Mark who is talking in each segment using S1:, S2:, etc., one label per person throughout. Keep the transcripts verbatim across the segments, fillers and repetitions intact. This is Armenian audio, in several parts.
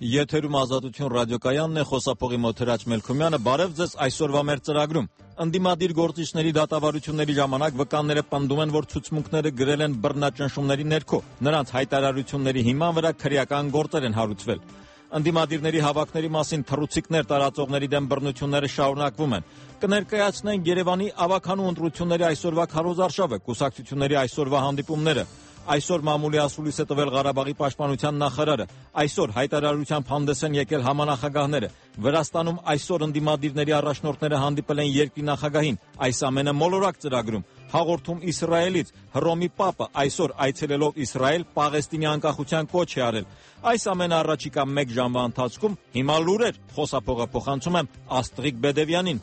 S1: Եթերում Ազատություն ռադիոկայանն է, խոսափողի մոտ Հրաչ Մելքումյանը, բարև ձեզ այսօրվա մեր ծրագրում։ Ընդդիմադիր գործիչների դատավարությունների ժամանակ վկանները պնդում են, որ ցուցմունքները գրել են բռնաճնշումների ներքո։ Նրանց հայտարարությունների հիման վրա քրեական գործեր են հարուցվել։ Ընդդիմադիրների հավաքների մասին թռուցիկներ տարածողների դեմ բռնությունները շարունակվում են։ Կներկայացնենք Երևանի ավագանու ընտրությունների այսօրվա քարոզարշավը, կուսակցությունների այսօրվա հանդիպումները։ Այսօր մամուլի ասուլիս է տվել Ղարաբաղի պաշտպանության նախարարը։ Այսօր հայտարարությամբ հանդես են եկել համանախագահները։ Վրաստանում այսօր ընդդիմադիրների առաջնորդները հանդիպել են երկրի նախագահին։ Այս ամենը մոլորակ ծրագրում։ Հաղորդում Իսրայելից Հռոմի Պապը այսօր այցելելով Իսրայել Պաղեստինի անկախության կոչ է արել։ Այս ամենը առաջիկա մեկ ժամվա ընթացքում հիմա լուրեր, խոսափողը փոխանցում եմ Աստղիկ Բեդևյանին։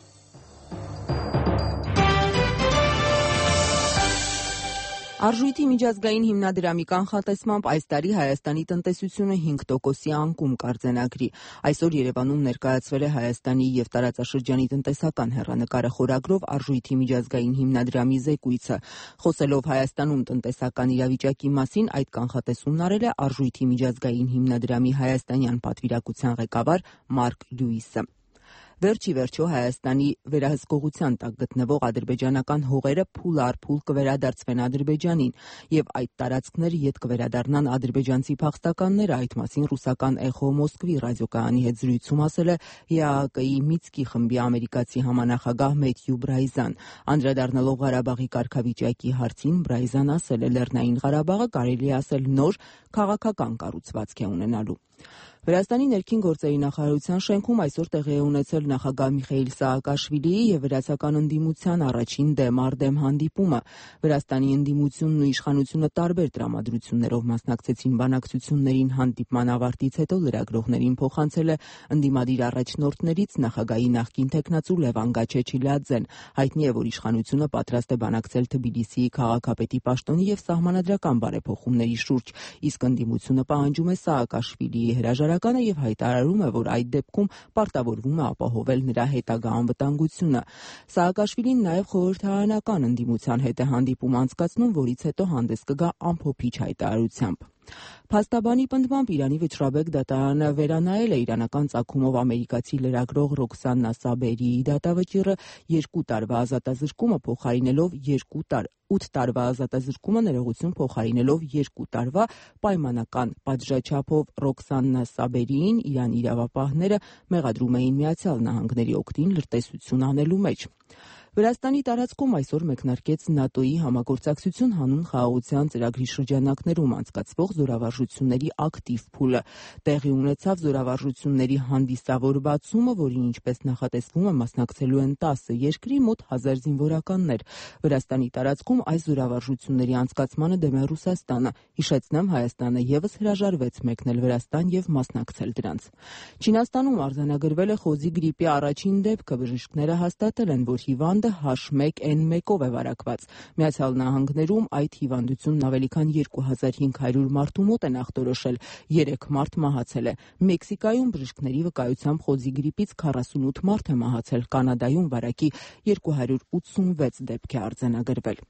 S2: Արժույթի միջազգային հիմնադրամի կանխատեսմամբ այս տարի Հայաստանի տնտեսությունը հինգ տոկոսի անկում կարձանագրի։ Այսօր Երևանում ներկայացվել է Հայաստանի եւ տարածաշրջանի տնտեսական հեռանկարը խորագրով Արժույթի միջազգային հիմնադրամի զեկույցը։ Խոսելով Հայաստանում տնտեսական իրավիճակի մասին, այդ կանխատեսումն արել է Արժույթի միջազգային հիմնադրամի հայաստանյան պատվիրակության ղեկավար Մարկ Լյուիսը։ Վերջի վերջո Հայաստանի վերահսկողության տակ գտնվող ադրբեջանական հողերը փուլ առ փուլ կվերադարձվեն Ադրբեջանին եւ այդ տարածքները յետ կվերադառնան ադրբեջանցի փախստականները, այդ մասին ռուսական Էխո Մոսկվի ռադիոկայանի հետ զրույցում ասել է ԵԱՀԿ-ի Մինսկի խմբի ամերիկացի համանախագահ Մեթյու Բրայզան։ Անդրադառնալով Ղարաբաղի կարգավիճակի հարցին, Բրայզան ասել է Լեռնային Ղարաբաղը կարելի է ասել նոր քաղաքական կառուցվածք է ունենալու։ Վրաստանի ներքին գործերի նախարարության շենքում այսօր տեղի է ունեցել նախագահ Միխայիլ Սաակաշվիլիի եւ վրացական ընդդիմության առաջին դեմ առ դեմ հանդիպումը։ Վրաստանի ընդդիմությունն ու իշխանությունը տարբեր տրամադրություններով մասնակցեցին բանակցություններին։ Հանդիպման ավարտից հետո լրագրողներին փոխանցել է ընդդիմադիր առաջնորդներից նախագահի նախկին թեկնածու Լևան Գաչեչիլաձեն։ Հայտնի է, որ իշխանությունը պատրաստ է բանակցել Թբիլիսիի քաղաքապետի պաշտոնի եւ սահմանադրական բարեփոխումների շուրջ, իսկ ընդդիմությունը պահանջում է Սաակաշվիլիի հրաժարականը եւ հայտարարում է, որ այդ դեպքում պարտավորվում է ապահովել նրա հետագա անվտանգությունը։ Սաակաշվիլին նաեւ խորհրդարանական ընդդիմության հետ է հանդիպում անցկացնում, որից հետո հանդես կգա ամփոփիչ հայտարարությամբ։ Փաստաբանի պնդմամբ Իրանի վճռաբեկ դատարանը վերանայել է իրանական ծագումով ամերիկացի լրագրող Ռոքսանա Սաբերիի դատավճիռը երկու տարվա ազատազրկումը փոխարինելով երկու տար ութ տարվա ազատազրկումը ներողություն փոխարինելով երկու տարվա պայմանական պատժաչափով Ռոքսանա Սաբերիին Իրանի իրավապահները մեղադրում էին Միացյալ Նահանգների օգտին լրտեսություն անելու մեջ։ Վրաստանի տարածքում այսօր մեկնարկեց ՆԱՏՕ-ի համագործակցություն հանուն խաղաղության ծրագրի շրջանակներում անցկացվող զորավարժությունների ակտիվ փուլը։ Տեղի ունեցավ զորավարժությունների հանդիսավոր բացումը, որին ինչպես նախատեսվում է մասնակցելու են տասը երկրի մոտ հազար զինվորականներ։ Վրաստանի տարածքում այս զորավարժությունների անցկացմանը դեմ է Ռուսաստանը։ Հիշեցնեմ, Հայաստանը եւս հրաժարվեց մեկնել Վրաստան եւ մասնակցել դրանց։ Չինաստանում արձանագրվել է խոզի գրիպի առաջին դեպքը։ Բժիշկները հաստատել են, որ հիվանդը H one N one-ով է վարակված։ Միացյալ Նահանգներում այդ հիվանդությունն ավելի քան երկու հազար հինգ հարյուր մարդու մոտ են ախտորոշել, երեք մարդ մահացել է։ Մեքսիկայում բժիշկների վկայությամբ խոզի գրիպից քառասունութ մարդ է մահացել, Կանադայում վարակի երկու հարյուր ութսունվեց դեպք է արձանագրվել։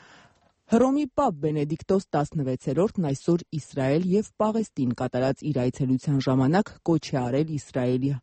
S2: Հռոմի Պապ Բենեդիկտոս տասնվեցերորդն այսօր Իսրայել եւ Պաղեստին կատարած իր այցելության ժամանակ կոչ է արել Իսրայելի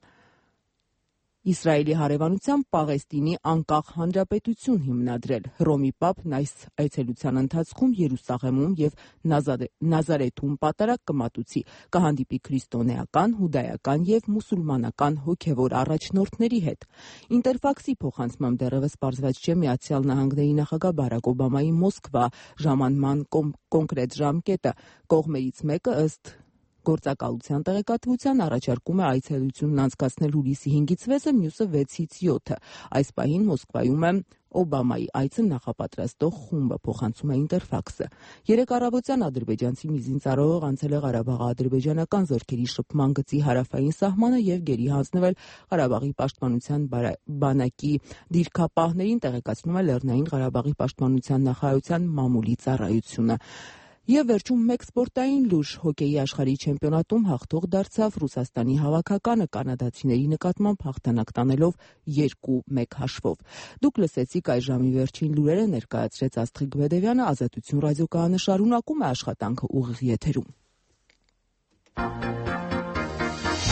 S2: Իսրայելի հարևանությամբ Պաղեստինի անկախ հանրապետություն հիմնադրել։ Հռոմի Պապն այս այցելության ընթացքում Երուսաղեմում եւ Նազարեթում պատարակ կմատուցի, կհանդիպի քրիստոնեական, հուդայական եւ մուսուլմանական հոգեվոր առաջնորդների հետ։ Ինտերֆաքսի փոխանցմամբ դեռևս պարզված չէ Միացյալ Նահանգների նախագահ Բարակ Օբամայի Մոսկվա ժամանման կոնկրետ ժամկետը։ Կողմերից մեկը ըստ գործակալության տեղեկատվության առաջարկում է այցելությունն անցկացնել հուլիսի հինգից վեցը, մյուսը վեցից յոթը։ Այս պահին Մոսկվայում է Օբամայի այցը նախապատրաստող խումբը, փոխանցում է Ինտերֆաքսը։ Երեկ առավոտյան ադրբեջանցի մի զինծառայող անցել է Ղարաբաղի-ադրբեջանական զորքերի շփման գծի հարավային սահմանը եւ գերի հանձնվել Ղարաբաղի պաշտպանության բանակի դիրքապահներին, տեղեկացնում է Լեռնային Ղարաբաղի պաշտպանության նախարարության մամուլի ծառայությունը։ Եվ վերջում մեկ սպորտային լուր հոկեյի աշխարհի չեմպիոնատում հաղթող դարձավ Ռուսաստանի հավաքականը կանադացիների նկատմամբ հաղթանակ տանելով երկու մեկ հաշվով։ Դուք լսեցիք այս ժամի վերջին լուրերը, ներկայացրեց Աստղիկ Բեդևյանը, Ազատություն ռադիոկայանը շարունակում է աշխատանքը ուղիղ եթերում։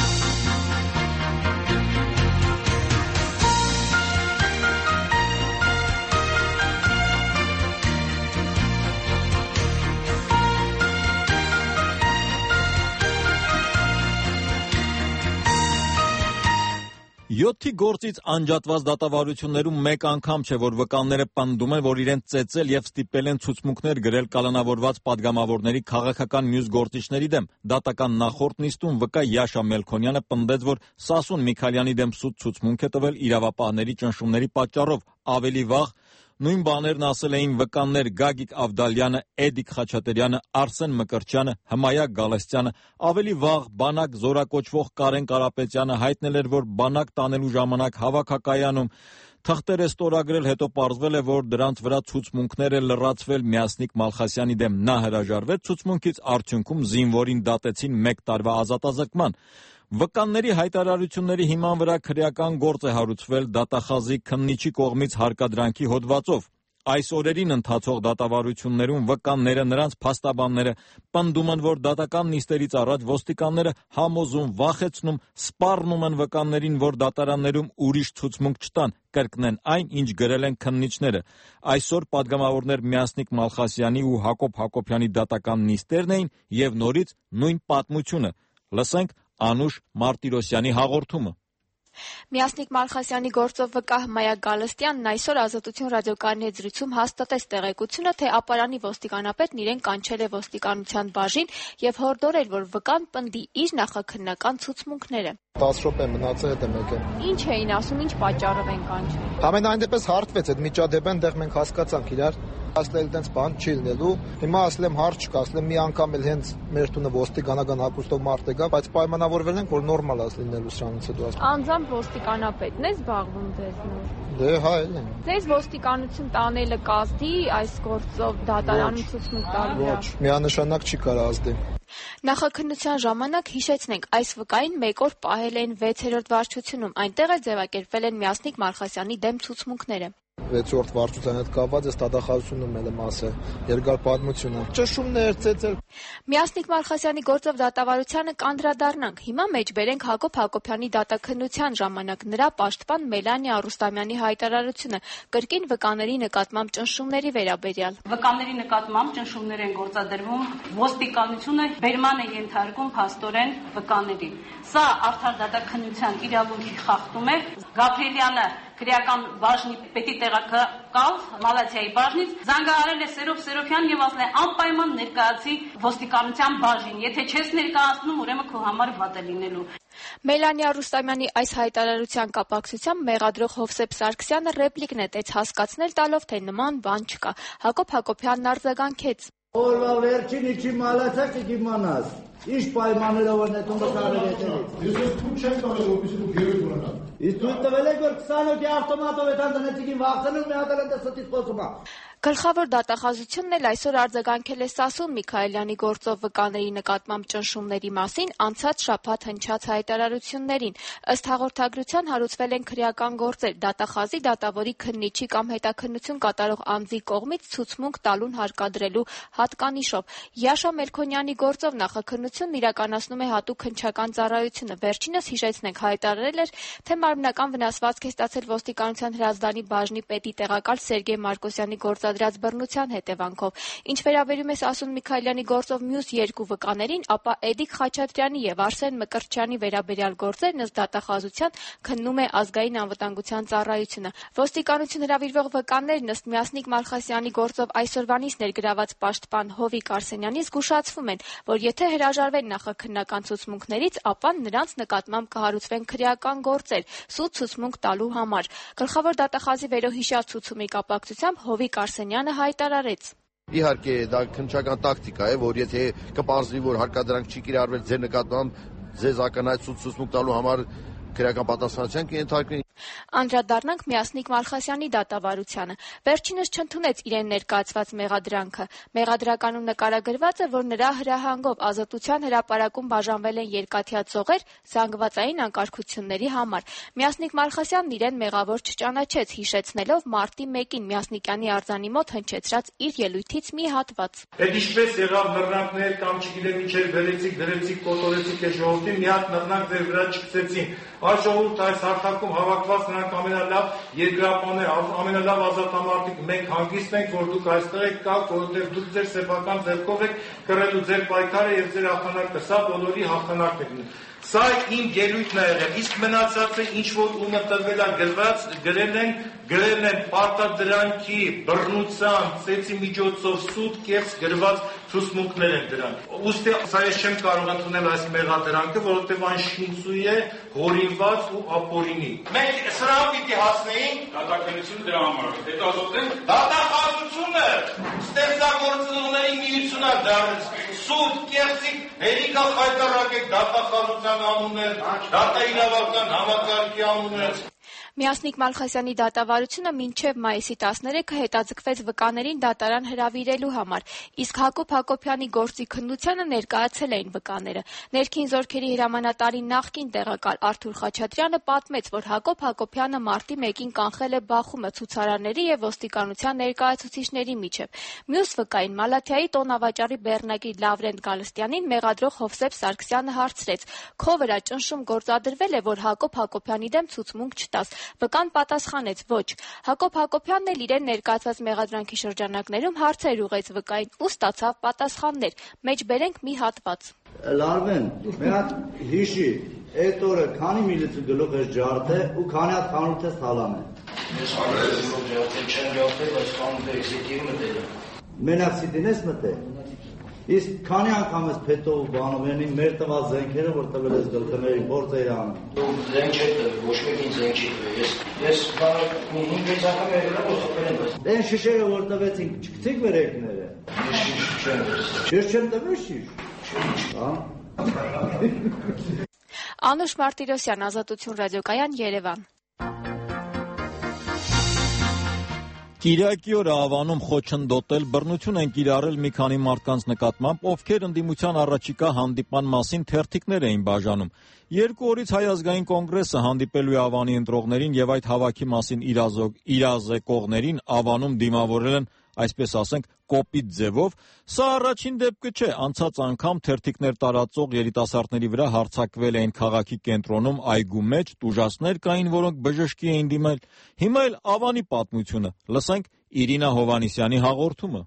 S1: յոթի գործից անջատված դատավարություններում մեկ անգամ չէ, որ վկանները պնդում են, որ իրենց ծեծել եւ ստիպել են ցուցմունքներ գրել կալանավորված падգամավորների քաղաքական մյուս գործիչների դեմ։ Դատական նախորդ նիստում վկա Յաշա Մելքոնյանը պնդեց, որ Սասուն Միքայելյանի դեմ սուտ ցուցմունք է տվել իրավապահների ճնշումների պատճառով։ Ավելի վաղ նույն բաներն ասել էին վկաններ Գագիկ Ավդալյանը, Էդիկ Խաչատրյանը, Արսեն Մկրտչյանը, Հմայա Գալստյանը։ Ավելի վաղ բանակ զորակոչվող Կարեն Կարապետյանը հայտնել էր, որ բանակ տանելու ժամանակ հավաքակայանում թղթեր է ստորագրել, հետո պարզվել է, որ դրանց վրա ցուցմունքներ է լրացվել Միասնիկ Մալխասյանի դեմ։ Նա հրաժարվեց ցուցմունքից, արդյունքում զինվորին դատեցին մեկ տարվա ազատազրկման։ Վկանների հայտարարությունների հիման վրա քրեական գործ է հարուցվել դատախազի քննիչի կողմից հարկադրանքի հոդվածով։ Այս օրերին ընթացող դատավարություններում վկանները, նրանց փաստաբանները պնդում են, որ դատական նիստերից առաջ ոստիկանները համոզում, վախեցնում, սպառնում են վկաններին, որ դատարաններում ուրիշ ցուցմունք չտան, կրկնեն այն, ինչ գրել են քննիչները։ Այսօր падգամավորներ Միասնիկ Մալխասյանի ու Հակոբ Հակոբյանի դատական նիստերն էին եւ նորից նույն պատմությունը։ Լսենք Անուշ Մարտիրոսյանի հաղորդումը։
S3: Միասնիկ Մալխասյանի գործով վկա Հմայա Գալստյանն այսօր Ազատություն ռադիոկայանի հետ զրույցում հաստատեց տեղեկությունը, թե ապարանի ոստիկանապետն իրեն կանչել է ոստիկանության բաժին եւ հորդորել, որ վկան պնդի իր նախաքննական ցուցմունքները։
S4: տասը րոպե մնացել հետ եմ եկել։
S3: Ինչ էին ասում, ինչ պատճառով են կանչել։
S4: Համենայն դեպս հարթվեց այդ միջադեպը, այնտեղ մենք հասկացանք իրար, ասել էլ տենց բան չի լինելու։ Հիմա ասել եմ հարց չկա, ասել եմ մի անգամ էլ հենց մեր տունը ոստիկանական հագուստով մարդ է գա, բայց պայմանավորվել ենք, որ նորմալ է լինելու սրանից հետո։
S3: Անձամբ ոստիկանապետն է զբաղվում ձեզ նոր։
S4: Դե հա էլ եմ։
S3: Ձեզ ոստիկանություն տանելը կազդի այս գործով դատարանում ցուցմունք տալու։
S4: Ոչ, միանշանակ չի կարող ազդի։
S3: Նախաքննության ժամանակ հիշեցնենք, այս վկային մեկ օր պահել են վեցերորդ վարչությունում, այնտեղ էլ ձևակերպվել են Միասնիկ Մալխասյանի դեմ ցուցմունքները։
S4: վեցորդ վարչության հետ կապված է դատախազությունում էլ եմ ասել, երկար պատմություն է։ Ճշումներ ծեծել։
S3: Միասնիկ Մալխասյանի գործով դատավարությանը կանդրադառնանք։ Հիմա մեջբերենք Հակոբ Հակոբյանի դատաքննության ժամանակ նրա պաշտպան Մելանիա Արուստամյանի հայտարարությունը կրկին վկաների նկատմամբ ճնշումների վերաբերյալ։
S5: Վկաների նկատմամբ ճնշումներ են գործադրվում, ոստիկանությունը բերման է ենթարկում փաստորեն վկաներին։ Սա արդար դատաքննության իրավունքի խախտում է։ Գաբրիելյանը քրեական բաժնի պետի տեղակալ Մալաթիայի բաժնից զանգահարել է Սերով Սերոփյան եւ ասել է անպայման ներկայացի ոստիկանության բաժին, եթե չես ներկայացնում, ուրեմն քո համար վատ է լինելու։
S3: Մելանիա Ռուստամյանի այս հայտարարության կապակցությամբ մեղադրող Հովսեփ Սարգսյանը ռեպլիկ նետեց, հասկացնել տալով, թե նման բան չկա։ Հակոբ Հակոբյանն արձագանքեց.
S6: Օրվա վերջին իջի մալացա կիմանաս։ Ինչ պայմաններով են այդում բացառել հետևից։
S7: Ես թույլ չեմ տալու, որպեսզի դու գերեզ ունենաս։
S6: Իսկ թույլ տվել եք, որ քսան հոգի ավտոմատով է տանձնեցիկին վախցնում, մի հատ էլ ընդ ստից խոսում է։
S3: Գլխավոր դատախազությունն էլ այսօր արձագանքել է Սասուն Միքայելյանի գործով վկաների նկատմամբ ճնշումների մասին անցած շաբաթ հնչած հայտարարություններին։ Ըստ հաղորդագրության հարուցվել են քրեական գործեր դատախազի դատավորի քննիչի կամ հետաքննություն կատարող անձի կողմից ցուցմունք տալուն հարկադրելու հատկանիշով։ Յաշա Մելքոնյանի գործով նախաքննությունն իրականացնում է հատուկ հնչական ծառայությունը։ Վերջինս հիշեցնենք հայտարարել էր, թե մարմնական վնասվածք է ստացել ոստիկանության հրազդանի բաժնի պետի տեղակալ Սերգեյ Մարկոսյանի գործ դրած բռնության հետևանքով։ Ինչ վերաբերում է Սասուն Միքայելյանի գործով մյուս երկու վկաներին, ապա Էդիկ Խաչատրյանի եւ Արսեն Մկրտչյանի վերաբերյալ գործերն ըստ դատախազության քննում է ազգային անվտանգության ծառայությունը։ Ոստիկանություն հրավիրվող վկաներն ըստ Միասնիկ Մալխասյանի գործով այսօրվանից ներգրաված պաշտպան Հովիկ Արսենյանի զգուշացվում են, որ եթե հրաժարվեն նախաքննական ցուցմունքներից, ապա նրանց նկատմամբ կհարուցվեն քրեական գործեր սուտ ցուցմունք տալու համար։ Գլխավոր դատախազի վերոհիշյալ ցուցումի կապակցությամբ Հովիկ Արսենյանը հայտարարեց.
S8: Իհարկե դա քննչական տակտիկա է, որ եթե կպարզվի, որ հարկադրանք չի կիրառվել ձեր նկատմամբ, ձեզ ակնհայտ ցուցմունք տալու համար քրեական պատասխանատվության կենթարկվի։
S3: Անդրադառնանք Միասնիկ Մալխասյանի դատավարությանը։ Վերջինս չընդունեց իրեն ներկայացված մեղադրանքը։ Մեղադրականում նկարագրված է, որ նրա հրահանգով Ազատության հրապարակում բաժանվել են երկաթյա ծողեր զանգվածային անկարգությունների համար։ Միասնիկ Մալխասյանն իրեն մեղավոր չճանաչեց, հիշեցնելով մարտի մեկին Միասնիկյանի արձանի մոտ հնչեցրած իր ելույթից մի հատված։
S7: Այդ ինչպես եղավ նռնակներ կամ չգիտեմ ինչեր վերեցիկ, դրեցիկ, կոտորեցիք է ժողովրդին, մի հատ նռնակ ձեր վրա չգցեցին։ Այս ժողովուրդ այս հարթակում հավաքված նրանք ամենալավ երկրապաններ, ամենալավ ազատամարտիկ, մենք հանգիստ ենք, որ դուք այստեղ եք կաք, որովհետև դուք ձեր սեփական ձեռքով եք կռելու ձեր պայքարը եւ ձեր հաղթանակը, սա բոլորի հաղթանակն է։ Սա իմ ելույթն է եղել, իսկ մնացածը ինչ որ ումը տվել է գրված, գրել են, գրել են պարտադրանքի, բռնության, ծեծի միջոցով սուտ կեղծ գրված ցուցմունքներ են դրանք։ Ուստի սա ես չեմ կարող ընդունել այս մեղադրանքը, որովհետև այն շինծու է, հորինված ու ապօրինի։ Մենք սրան պիտի հասնեինք
S9: դատախազությունը դրա համար, հետազոտենք
S7: դատախազությունը ստեղծագործությունների միությունա դարձ սուտ կեղծիկ հերիքա խայտարակեք դատախազության անուններ, դատաիրավական համակարգի անուններ։
S3: Միասնիկ Մալխասյանի դատավարությունը մինչև մայիսի տասներեքը հետաձգվեց վկաներին դատարան հրավիրելու համար, իսկ Հակոբ Հակոբյանի գործի քննությանը ներկայացել էին վկաները։ Ներքին զորքերի հրամանատարի նախկին տեղակալ Արթուր Խաչատրյանը պատմեց, որ Հակոբ Հակոբյանը մարտի մեկին կանխել է բախումը ցուցարարների եւ ոստիկանության ներկայացուցիչների միջև։ Մյուս վկային Մալաթիայի տոնավաճառի բեռնագիր Լավրենտ Գալստյանին մեղադրող Հովսեփ Սարգսյանը հարցրեց. «Քո վրա ճնշում գործադրվել է, որ Հակոբ Հակոբյանի դեմ ցուցմունք չտաս»։ Վկան պատասխանեց ոչ։ Հակոբ Հակոբյանն էլ իրեն ներկայացված մեղադրանքի շրջանակներում հարցեր ուղղեց վկային ու ստացավ պատասխաններ։ Մեջբերենք մի հատված։
S6: Լարվեն, մի հատ հիշի, այդ օրը քանի միլիցի գլուխ ես ջարդե ու քանի հատ խանութ ես թալանը։
S9: Ես խանութ ջարդել չեմ ջարդել, բայց խանութը էքսիտի մտել եմ։
S6: Մենակ սիտին ես մտել։ Իսկ քանի անգամ ես փետով ու բանով յանի մեր տված զենքերը, որ տվել ես գլխների գործ էի անում։
S9: Դու զենք չեք տվել, ոչ մեկին զենք չի տվել։ Ես ես հինգ անգամ եկել եմ, խփել եմ։
S6: Դեն շիշերը որ տվեցինք, չգցիկ վերեկները։
S9: Ես չեմ տվել։
S6: Ես չեմ տվել շիշ։ Հա։
S3: Անուշ Մարտիրոսյան, Ազատություն ռադիոկայան, Երևան։
S1: Կիրակի օրը Ավանում խոչընդոտել, բռնություն են կիրառել մի քանի մարդկանց նկատմամբ, ովքեր ընդդիմության առաջիկա հանդիպման մասին թերթիկներ էին բաժանում։ Երկու օրից Հայ ազգային կոնգրեսը հանդիպելու է Ավանի ընտրողներին եւ այդ հավաքի մասին իրազեկողներին Ավանում դիմավորել են, այսպես ասենք, կոպիտ ձևով։ Սա առաջին դեպքը չէ, անցած անգամ թերթիկներ տարածող երիտասարդների վրա հարձակվել էին քաղաքի կենտրոնում այգու մեջ, տուժածներ կային, որոնք բժշկի էին դիմել։ Հիմա էլ Ավանի պատմությունը։ Լսենք Իրինա Հովանիսյանի հաղորդումը։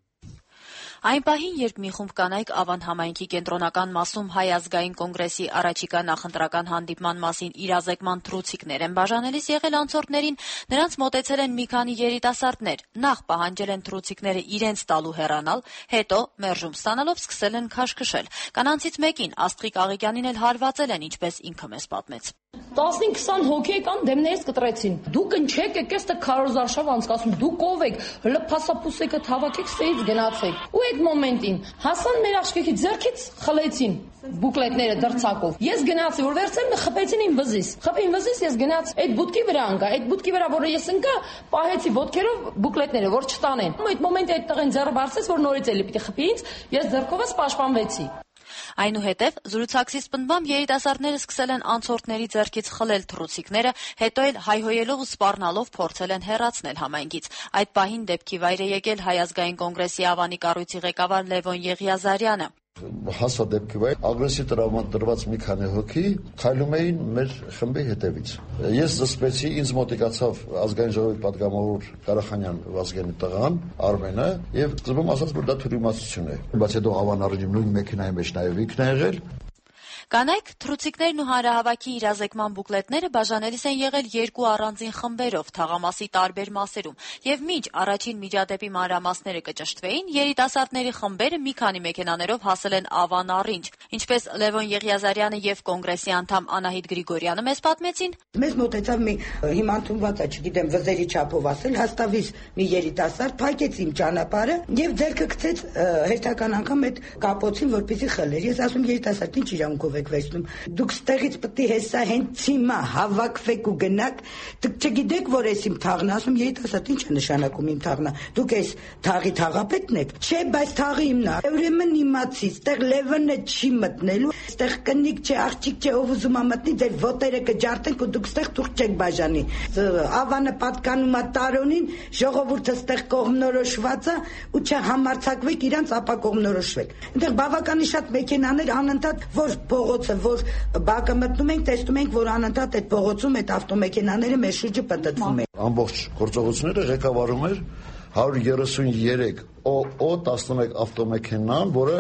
S10: Այն պահին, երբ մի խումբ կանայք Ավան համայնքի կենտրոնական մասում Հայ ազգային կոնգրեսի առաջիկա նախընտրական հանդիպման մասին իրազեկման թռուցիկներ են բաժանելիս եղել անցորդներին, նրանց մոտեցել են մի քանի երիտասարդներ, նախ պահանջել են թռուցիկները իրենց տալու հեռանալ, հետո մերժում ստանալով սկսել են քաշքշել։ Կանանցից մեկին, Աստղիկ Աղիկյանին էլ հարվածել են, ինչպես ինքը մեզ պատմեց։
S11: տասնինը քսան հոգի եկան դեմներից կտրեցին։ Դուք ընչեք եկես տը քարոզարշավ անցկացում, դուք ով եք, հլը փասապուսեկը թավակեք սեից գնացեք։ Ու այդ մոմենտին հասան մեր աշկեքի ձեռքից խլեցին բուկլետները դրցակով։ Ես գնացի, որ վերցրին խփեցին իմ վզից։ Խփին վզից ես գնացի այդ բուտքի վրա անգա, այդ բուտքի վրա որը ես ընկա, պահեցի ոտքերով բուկլետները, որ չտանեն։ Այդ մոմենտի այդ տղեն ձեռը բարձրեց, որ նորից էլի պիտի խփի ինձ, ես ձեռքովս պաշտպանվեցի։
S10: Այնուհետև զրուցակցի սպնդմամբ երիտասարդները սկսել են անցորդների ձեռքից խլել թռուցիկները, հետո էլ հայհոյելով ու սպառնալով փորձել են հեռացնել համայնքից։ Այդ պահին դեպքի վայր է եկել Հայ ազգային կոնգրեսի Ավանի կառույցի ղեկավար Լևոն Եղիազարյանը։
S8: Հասա դեպքի վայր ագրեսիվ տրավմատված մի քանի հոգի քայլում էին մեր խմբի հետևից։ Ես զսպեցի, ինձ մոտիկացավ ազգային ժողովի պատգամավոր Ղարախանյան Վազգենի տղան Արմենը եւ ծրում ասաց, որ դա թյուրիմացություն է։ Բայց հետո Ավան առաջին նույն մեքենայի մեջ նաեւ ինքն է եղել։
S10: Կանայք թռուցիկներն ու հանրահավաքի իրազեկման բուկլետները բաժանելիս են եղել երկու առանձին խմբերով թաղամասի տարբեր մասերում, եւ մինչ առաջին միջադեպի մանրամասները կճշտվեին, երիտասարդների խմբերը մի քանի մեքենաներով հասել են Ավան առինջ։ Ինչպես Լևոն Եղիազարյանը եւ կոնգրեսի անդամ Անահիտ Գրիգորյանը մեզ պատմեցին,
S12: մեզ մոտեցավ մի հիմա ընդունված է, չգիտեմ, վզերի չափով ասել, հաստավից մի երիտասարդ փակեց իմ ճանապարհը եւ ձեռքը գցեց հերթական անգամ այդ կապոցին, որպեսզի խլեր։ Ես ասում երիտասարդ ինչ իրանքով վերցնում։ Դուք ստեղից պետք է հեսա հենց հիմա հավաքվեք ու գնաք։ Դուք չգիտեք, որ ես իմ թաղն ասում, երիտասարդ ինչ է նշանակում իմ թաղնա։ Դուք այս թաղի թաղապետն եք։ Չէ, բայց թաղը իմն է։ Ուրեմն իմացի, ստեղ Լևոնը չի մտնելու։ Ստեղ կնիկ չէ, աղջիկ չէ, ով ուզում է մտնի, ձեր ոտերը կջարդենք ու դուք ստեղ թուղթ չեք բաժանի։ Ավանը պատկանում է Տարոնին, ժողովուրդը ստեղ կողմնորոշված է ու չհամարցակվեք իրանց ապա կողմնորոշվեք։ Այնտեղ բավականին շատ մեքենաներ անընդհատ որ փողոցը, որ բակը մտնում ենք, տեսնում ենք, որ անընդհատ այդ փողոցում այդ ավտոմեքենաները մեր շուրջը պտտվում են։
S8: Ամբողջ գործողությունները ղեկավարում էր հարյուր երեսունյերեք օ օ տասնմեկ ավտոմեքենան, որը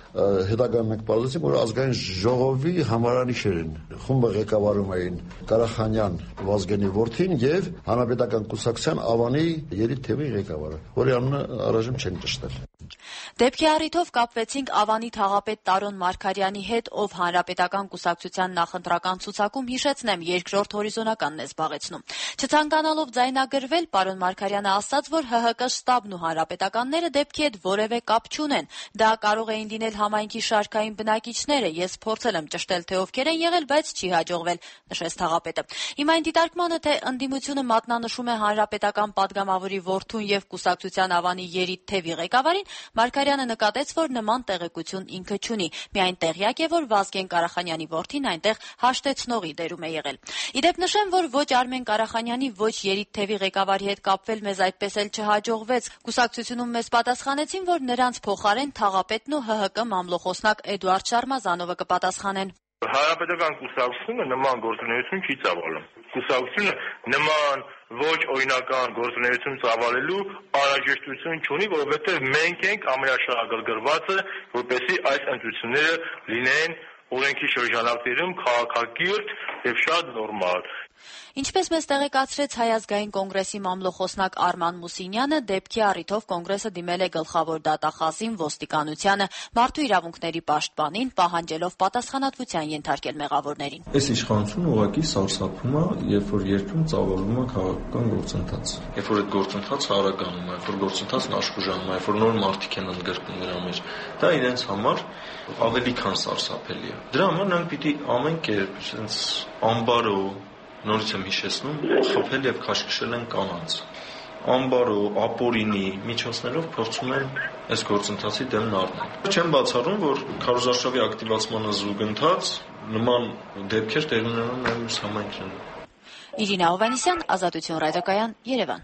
S8: հետագայում մենք պարզեցինք, որ ազգային ժողովի համարանիշեր են։ Խումբը ղեկավարում էին Ղարախանյան Վազգենի որդին եւ Հանրապետական կուսակցության Ավանի Երիտ թևի ղեկավարը, որի անունը առայժմ չեն ճշտել։
S10: Դեպքի առիթով կապվեցինք Ավանի թաղապետ Տարոն Մարգարյանի հետ, ով Հանրապետական կուսակցության նախընտրական ցուցակում, հիշեցնեմ, երկրորդ հորիզոնականն է զբաղեցնում։ Չցանկանալով ձայնագրվել, պարոն Մարգարյանը ասաց, որ ՀՀԿ շտաբն ու հանրապետականները դեպքի հետ որևէ կապ չունեն։ Դա կարող էին լինել համայնքի շարքային բնակիչները, ես փորձել եմ ճշտել, թե ովքեր են եղել, բայց չի հաջողվել, նշեց թաղապետը։ Հիմա այն դիտարկմանը, թե ընդդիմությունը մատնանշում է հանրապետական падգամավորի որդուն եւ կուսակցության Ավանի Երիտ թևի ղեկավարին, Մարգարյանը նկատեց, որ նման տեղեկություն ինքը չունի, միայն տեղյակ է, որ Վազգեն Ղարախանյանի որդին այնտեղ հաշտեցնողի դերում է եղել։ Իդեպ նշեմ, որ ոչ Արմեն Ղարախանյանի, ոչ Երիտ թևի ղեկավարի հետ կապվել մեզ այդպես էլ չհաջողվեց։ Կուսակցությունում մեզ պատասխանեցին, որ նրանց փոխարեն թաղապետն ու ՀՀԿ մամլոխոսնակ Էդուարդ Շարմազանովը կպատասխանեն։
S13: Հանրապետական կուսակցությունը նման գործունեություն չի ծավալում։ Կուսակցությունը նման ոչ օրինական գործունեություն ծավալելու անհրաժեշտություն չունի, որովհետև մենք ենք ամենաշահագրգռվածը, որպեսզի այս ընտրությունները լինեն օրենքի շրջանակներում քաղաքակիրթ եւ շատ նորմալ։
S10: Ինչպես մեզ տեղեկացրեց Հայ ազգային կոնգրեսի մամլոխոսնակ Արման Մուսինյանը, դեպքի առիթով կոնգրեսը դիմել է գլխավոր դատախազին, ոստիկանությանը, մարդու իրավունքների պաշտպանին, պահանջելով պատասխանատվության ենթարկել մեղավորներին։
S14: Այս իշխանությունը ուղղակի սարսափում է, երբ որ երկրում ծավալվում է քաղաքական գործընթաց։ Երբ որ այդ գործընթացը արագանում է, երբ որ գործընթացն աշխուժանում է, երբ որ նոր մարդիկ են ընդգրկվում դրա մեջ, դա իրենց համար ավելի քան սարսափելի է։ Դրա համար նրանք պիտի ամեն կերպ, sense ամբարո նորից եմ հիշեցնում, խփել եւ քաշքշել են կանանց։ Ամբարո, ապորինի միջոցներով փորձում են այս գործընթացի դեմն առնել։ Չեմ բացառում, որ քարոզարշավի ակտիվացմանը զուգընթաց նման դեպքեր տեղի ունենան նաեւ մյուս համայնքներում։
S10: Իրինա Հովհաննիսյան, Ազատություն ռադիոկայան, Երևան։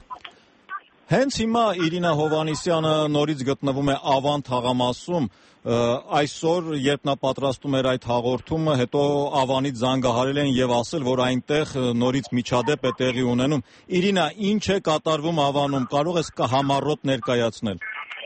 S1: Հենց հիմա Իրինա Հովհաննիսյանը նորից գտնվում է Ավան թաղամասում։ Այսօր, երբ նա պատրաստում էր այդ հաղորդումը, հետո Ավանից զանգահարել են եւ ասել, որ այնտեղ նորից միջադեպ է տեղի ունենում։ Իրինա, ինչ է կատարվում Ավանում, կարող ես համառոտ ներկայացնել։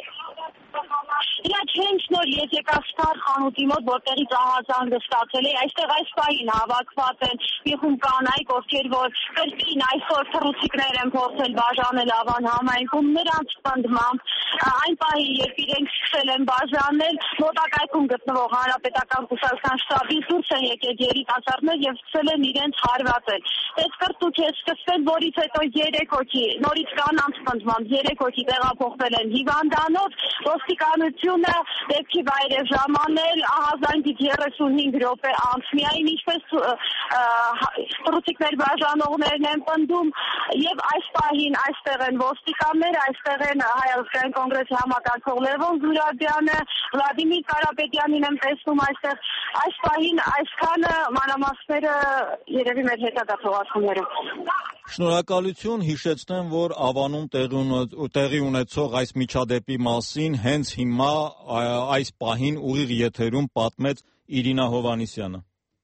S15: Իհաց հենց նոր ես եկա Սթար խանութի մոտ, որտեղից ահազանգը ստացել է, այստեղ այս պահին հավաքված են մի խումբ կանայք, ովքեր որ կրկին այսօր թռուցիկներ են փորձել բաժանել Ավան համայնքում, նրանց պնդմամբ այն պահին, երբ իրենք սկսել են բաժանել, մոտակայքում գտնվող հանրապետական կուսակցության շտաբից դուրս են եկել երիտասարդներ եւ սկսել են իրենց հարվածել։ Այս կրտուք է սկսվել, որից հետո երեք հոգի, նորից կանանց պնդմամբ երեք հոգի տեղափոխվել են հիվանդանոց, ոստիկանությունը դեպքի վայր է ժամանել ահազանգից երեսունհինգ րոպե անց, միայն ինչպես թռուցիկներ բաժանողներն են պնդում եւ այս պահին այստեղ են ոստիկաններ, այստեղ են Հայ ազգային կոնգրեսի համակարգող Լևոն Զուրաբյանը, Վլադիմիր Կարապետյանին եմ տեսնում այստեղ, այս պահին այսքանը մանրամասները երևի մեր հետագա թողարկումներում։
S1: Շնորհակալություն, հիշեցնեմ, որ Ավանում տեղի ունեցող այս միջադեպի մասին հենց հիմա այս պահին ուղիղ եթերում պատմեց Իրինա Հովհաննիսյանը։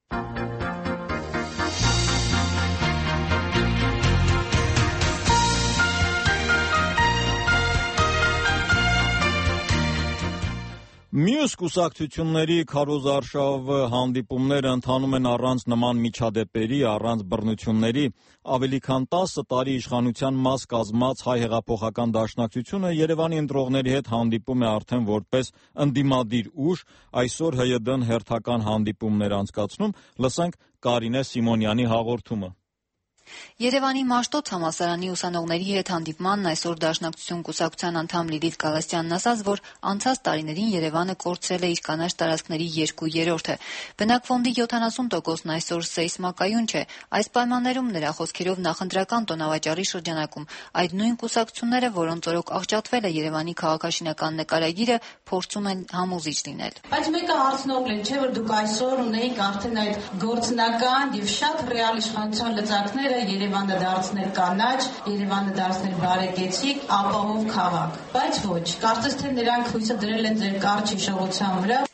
S1: Մյուս կուսակցությունների քարոզարշավ հանդիպումները ընթանում են առանց նման միջադեպերի, առանց բռնությունների։ Ավելի քան տասը տարի իշխանության մաս կազմած Հայ հեղափոխական դաշնակցությունը Երևանի ընտրողների հետ հանդիպում է արդեն որպես ընդդիմադիր ուժ, այսօր ՀՅԴ -ն հերթական հանդիպումներ անցկացնում, լսենք Կարինե Սիմոնյանի հաղորդումը։
S16: Երևանի Մաշտոց համալսարանի ուսանողների հետ հանդիպմանն այսօր Դաշնակցություն կուսակցության անդամ Լիլիթ Գալստյանն ասաց, որ անցած տարիներին Երևանը կորցրել է իր կանաչ տարածքների երկու երրորդը։ Բնակֆոնդի յոթանասուն տոկոսն այսօր սեյսմակայուն չէ։ Այս պայմաններում նրա խոսքերով նախընտրական տոնավաճառի շրջանակում այդ նույն կուսակցությունները, որոնց օրոք աղճատվել է Երևանի քաղաքաշինական նկարագիրը, փորձում են համոզիչ լինել։
S17: Բայց մեկը հարցնող լինի, չէ՞ որ դուք այսօր ունեիք արդեն այդ գործնական եւ շատ ռեալ իշխանության լծակները Երևանը դարձնել կանաչ, Երևանը դարձնել բարեկեցիկ, ապահով քաղաք։ Բայց ոչ, կարծես թե նրանք հույսը դրել են ձեր կարճ հիշողության վրա։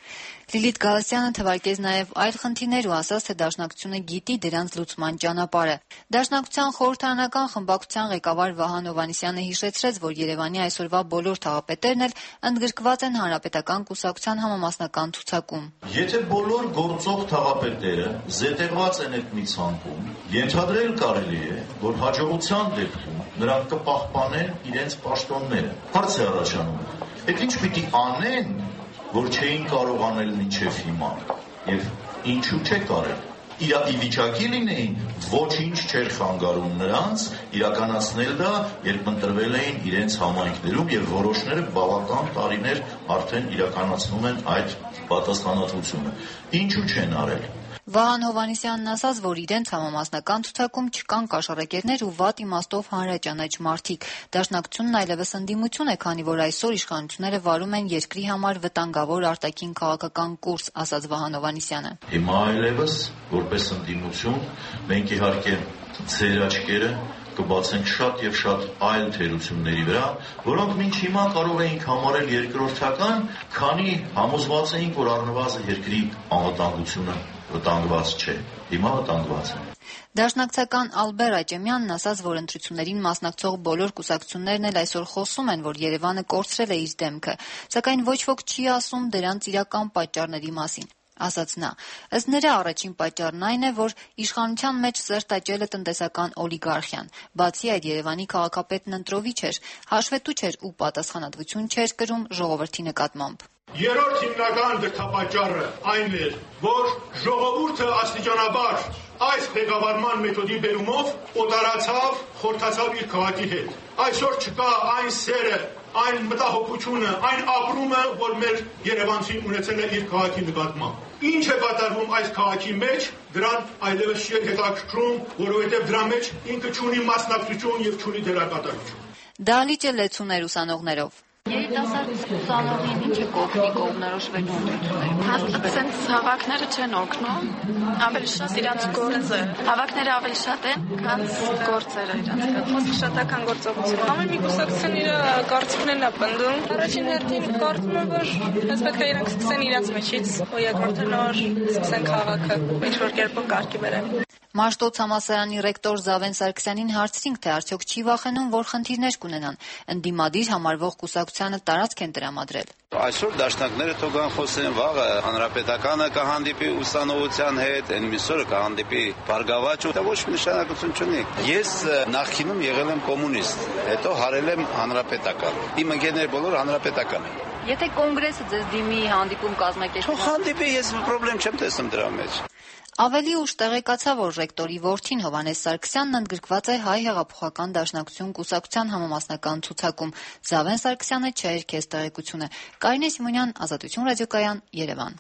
S16: Լիլիթ Գալստյանը թվարկեց նաև այլ խնդիրներ ու ասաց, թե Դաշնակցությունը գիտի դրանց լուծման ճանապարհը։ Դաշնակցության խորհրդարանական խմբակցության ղեկավար Վահան Հովհաննիսյանը հիշեցրեց, որ Երևանի այսօրվա բոլոր թաղապետերն էլ ընդգրկված են Հանրապետական կուսակցության համամասնական ցուցակում։
S18: Եթե բոլոր գործող թաղապետերը զետեղված են այդ մի ցանկում, ենթադրել կարելի է, որ հաջողության դեպքում նրանք կպահպանեն իրենց պաշտոնները։ Հարց է առաջանում. այդ ինչ պիտի անեն, որ չէին կարող անել մինչև հիմա, եւ ինչու չէ կարել։ Ի վիճակի լինեին, ոչինչ չէր խանգարում նրանց իրականացնել դա, երբ ընտրվել էին իրենց համայնքներում եւ որոշները բավական տարիներ արդեն իրականացնում են այդ պատասխանատվությունը։ Ինչու չեն արել։
S16: Վահան Հովհաննիսյանն ասաց, որ իրենց համամասնական ցուցակում չկան կաշառակերներ ու վատ իմաստով հանրաճանաչ մարդիկ։ Դաշնակցությունն այլևս ընդդիմություն է, քանի որ այսօր իշխանությունները վարում են երկրի համար վտանգավոր արտաքին քաղաքական կուրս, ասաց Վահան Հովհաննիսյանը։
S18: Հիմա այլևս որպես ընդդիմություն մենք իհարկե ձեր աչքերը կբացենք շատ եւ շատ այլ թերությունների վրա, որոնք մինչ հիմա կարող էինք համարել երկրորդական, քանի համոզված էինք, որ առնվազն երկրի անվտանգությունը վտանգված չէ։ Հիմա վտանգված է։
S16: Դաշնակցական Ալբեր Աճեմյանն ասաց, որ ընտրություններին մասնակցող բոլոր կուսակցություններն էլ այսօր խոսում են, որ Երևանը կորցրել է իր դեմքը, սակայն ոչ ոք չի ասում դրանց իրական պատճառների մասին։ Ասաց նա, ըստ նրա առաջին պատճառն այն է, որ իշխանության մեջ սերտ աճել է տնտեսական օլիգարխիան։ Բացի այդ, Երևանի քաղաքապետն ընտրովի չէր, հաշվետու չէր ու պատասխանատվություն չէր կրում ժողովրդի նկատմամբ։
S19: Երրորդ հիմնական դրդապատճառը այն էր, որ ժողովուրդը աստիճանաբար այս ղեկավարման մեթոդի բերումով օտարացավ, խորթացավ իր քաղաքի հետ։ Այսօր չկա այն սերը, այն մտահոգությունը, այն ապրումը, որ մեր երևանցին ունեցել է իր քաղաքի նկատմամբ։ Ինչ է կատարվում այս քաղաքի մեջ, դրան այլևս չի հետաքրքրում, որովհետև դրա մեջ ինքը չունի մասնակցություն եւ չունի դերակատարություն։
S16: Դահլիճը լեցուներ ուսանողներով։
S3: Երիտասարդ ուսանողին ինչ է կօգնի կողմնորոշվելու ընտրություններում։ Ասենց հավաքները չեն օգնում, ավելի շատ իրանց գործը։ Հավաքները ավելի շատ են, քան գործերը իրանց։
S20: Աշխատական գործողություն։ Ամեն մի կուսակցություն իր կարծիքներն է պնդում։ Առաջին հերթին կարծում եմ, որ հենց պետք է իրանք սկսեն իրանց մեջից, ու երկրորդը նոր սկսեն քաղաքը ինչ-որ կերպով կարգի բերել։
S16: Մաշտոց համալսարանի ռեկտոր Զավեն Սարգսյանին հարցրինք, թե արդյոք չի վախենում, որ խնդիրներ կունենան։ Ընդդիմադիր համարվող կուսակցությանը տարածք են տրամադրել։
S21: Այսօր դաշնակները թողան խոսեն, վաղը հանրապետականը կհանդիպի ուսանողության հետ, այն միսօրը կհանդիպի Բարգավաճ, դա ոչ մի նշանակություն չունի։ Ես նախկինում եղել եմ կոմունիստ, հետո հարել եմ հանրապետական։ Իմ ընկերները բոլորը հանրապետական են։
S16: Եթե կոնգրեսը ձեզ դիմի հանդիպում կազմակերպի,
S21: հանդիպի, ես պրոբլեմ չեմ տեսնում դրա մեջ։
S16: Ավելի ուշ տեղեկացա, որ ռեկտորի որդին Հովհաննես Սարգսյանն ընդգրկված է Հայ հեղափոխական դաշնակցություն կուսակցության համամասնական ցուցակում։ Զավեն Սարգսյանը չէր քեզ տեղեկությունը։ Կարինե Սիմոնյան, Ազատություն ռադիոկայան, Երևան։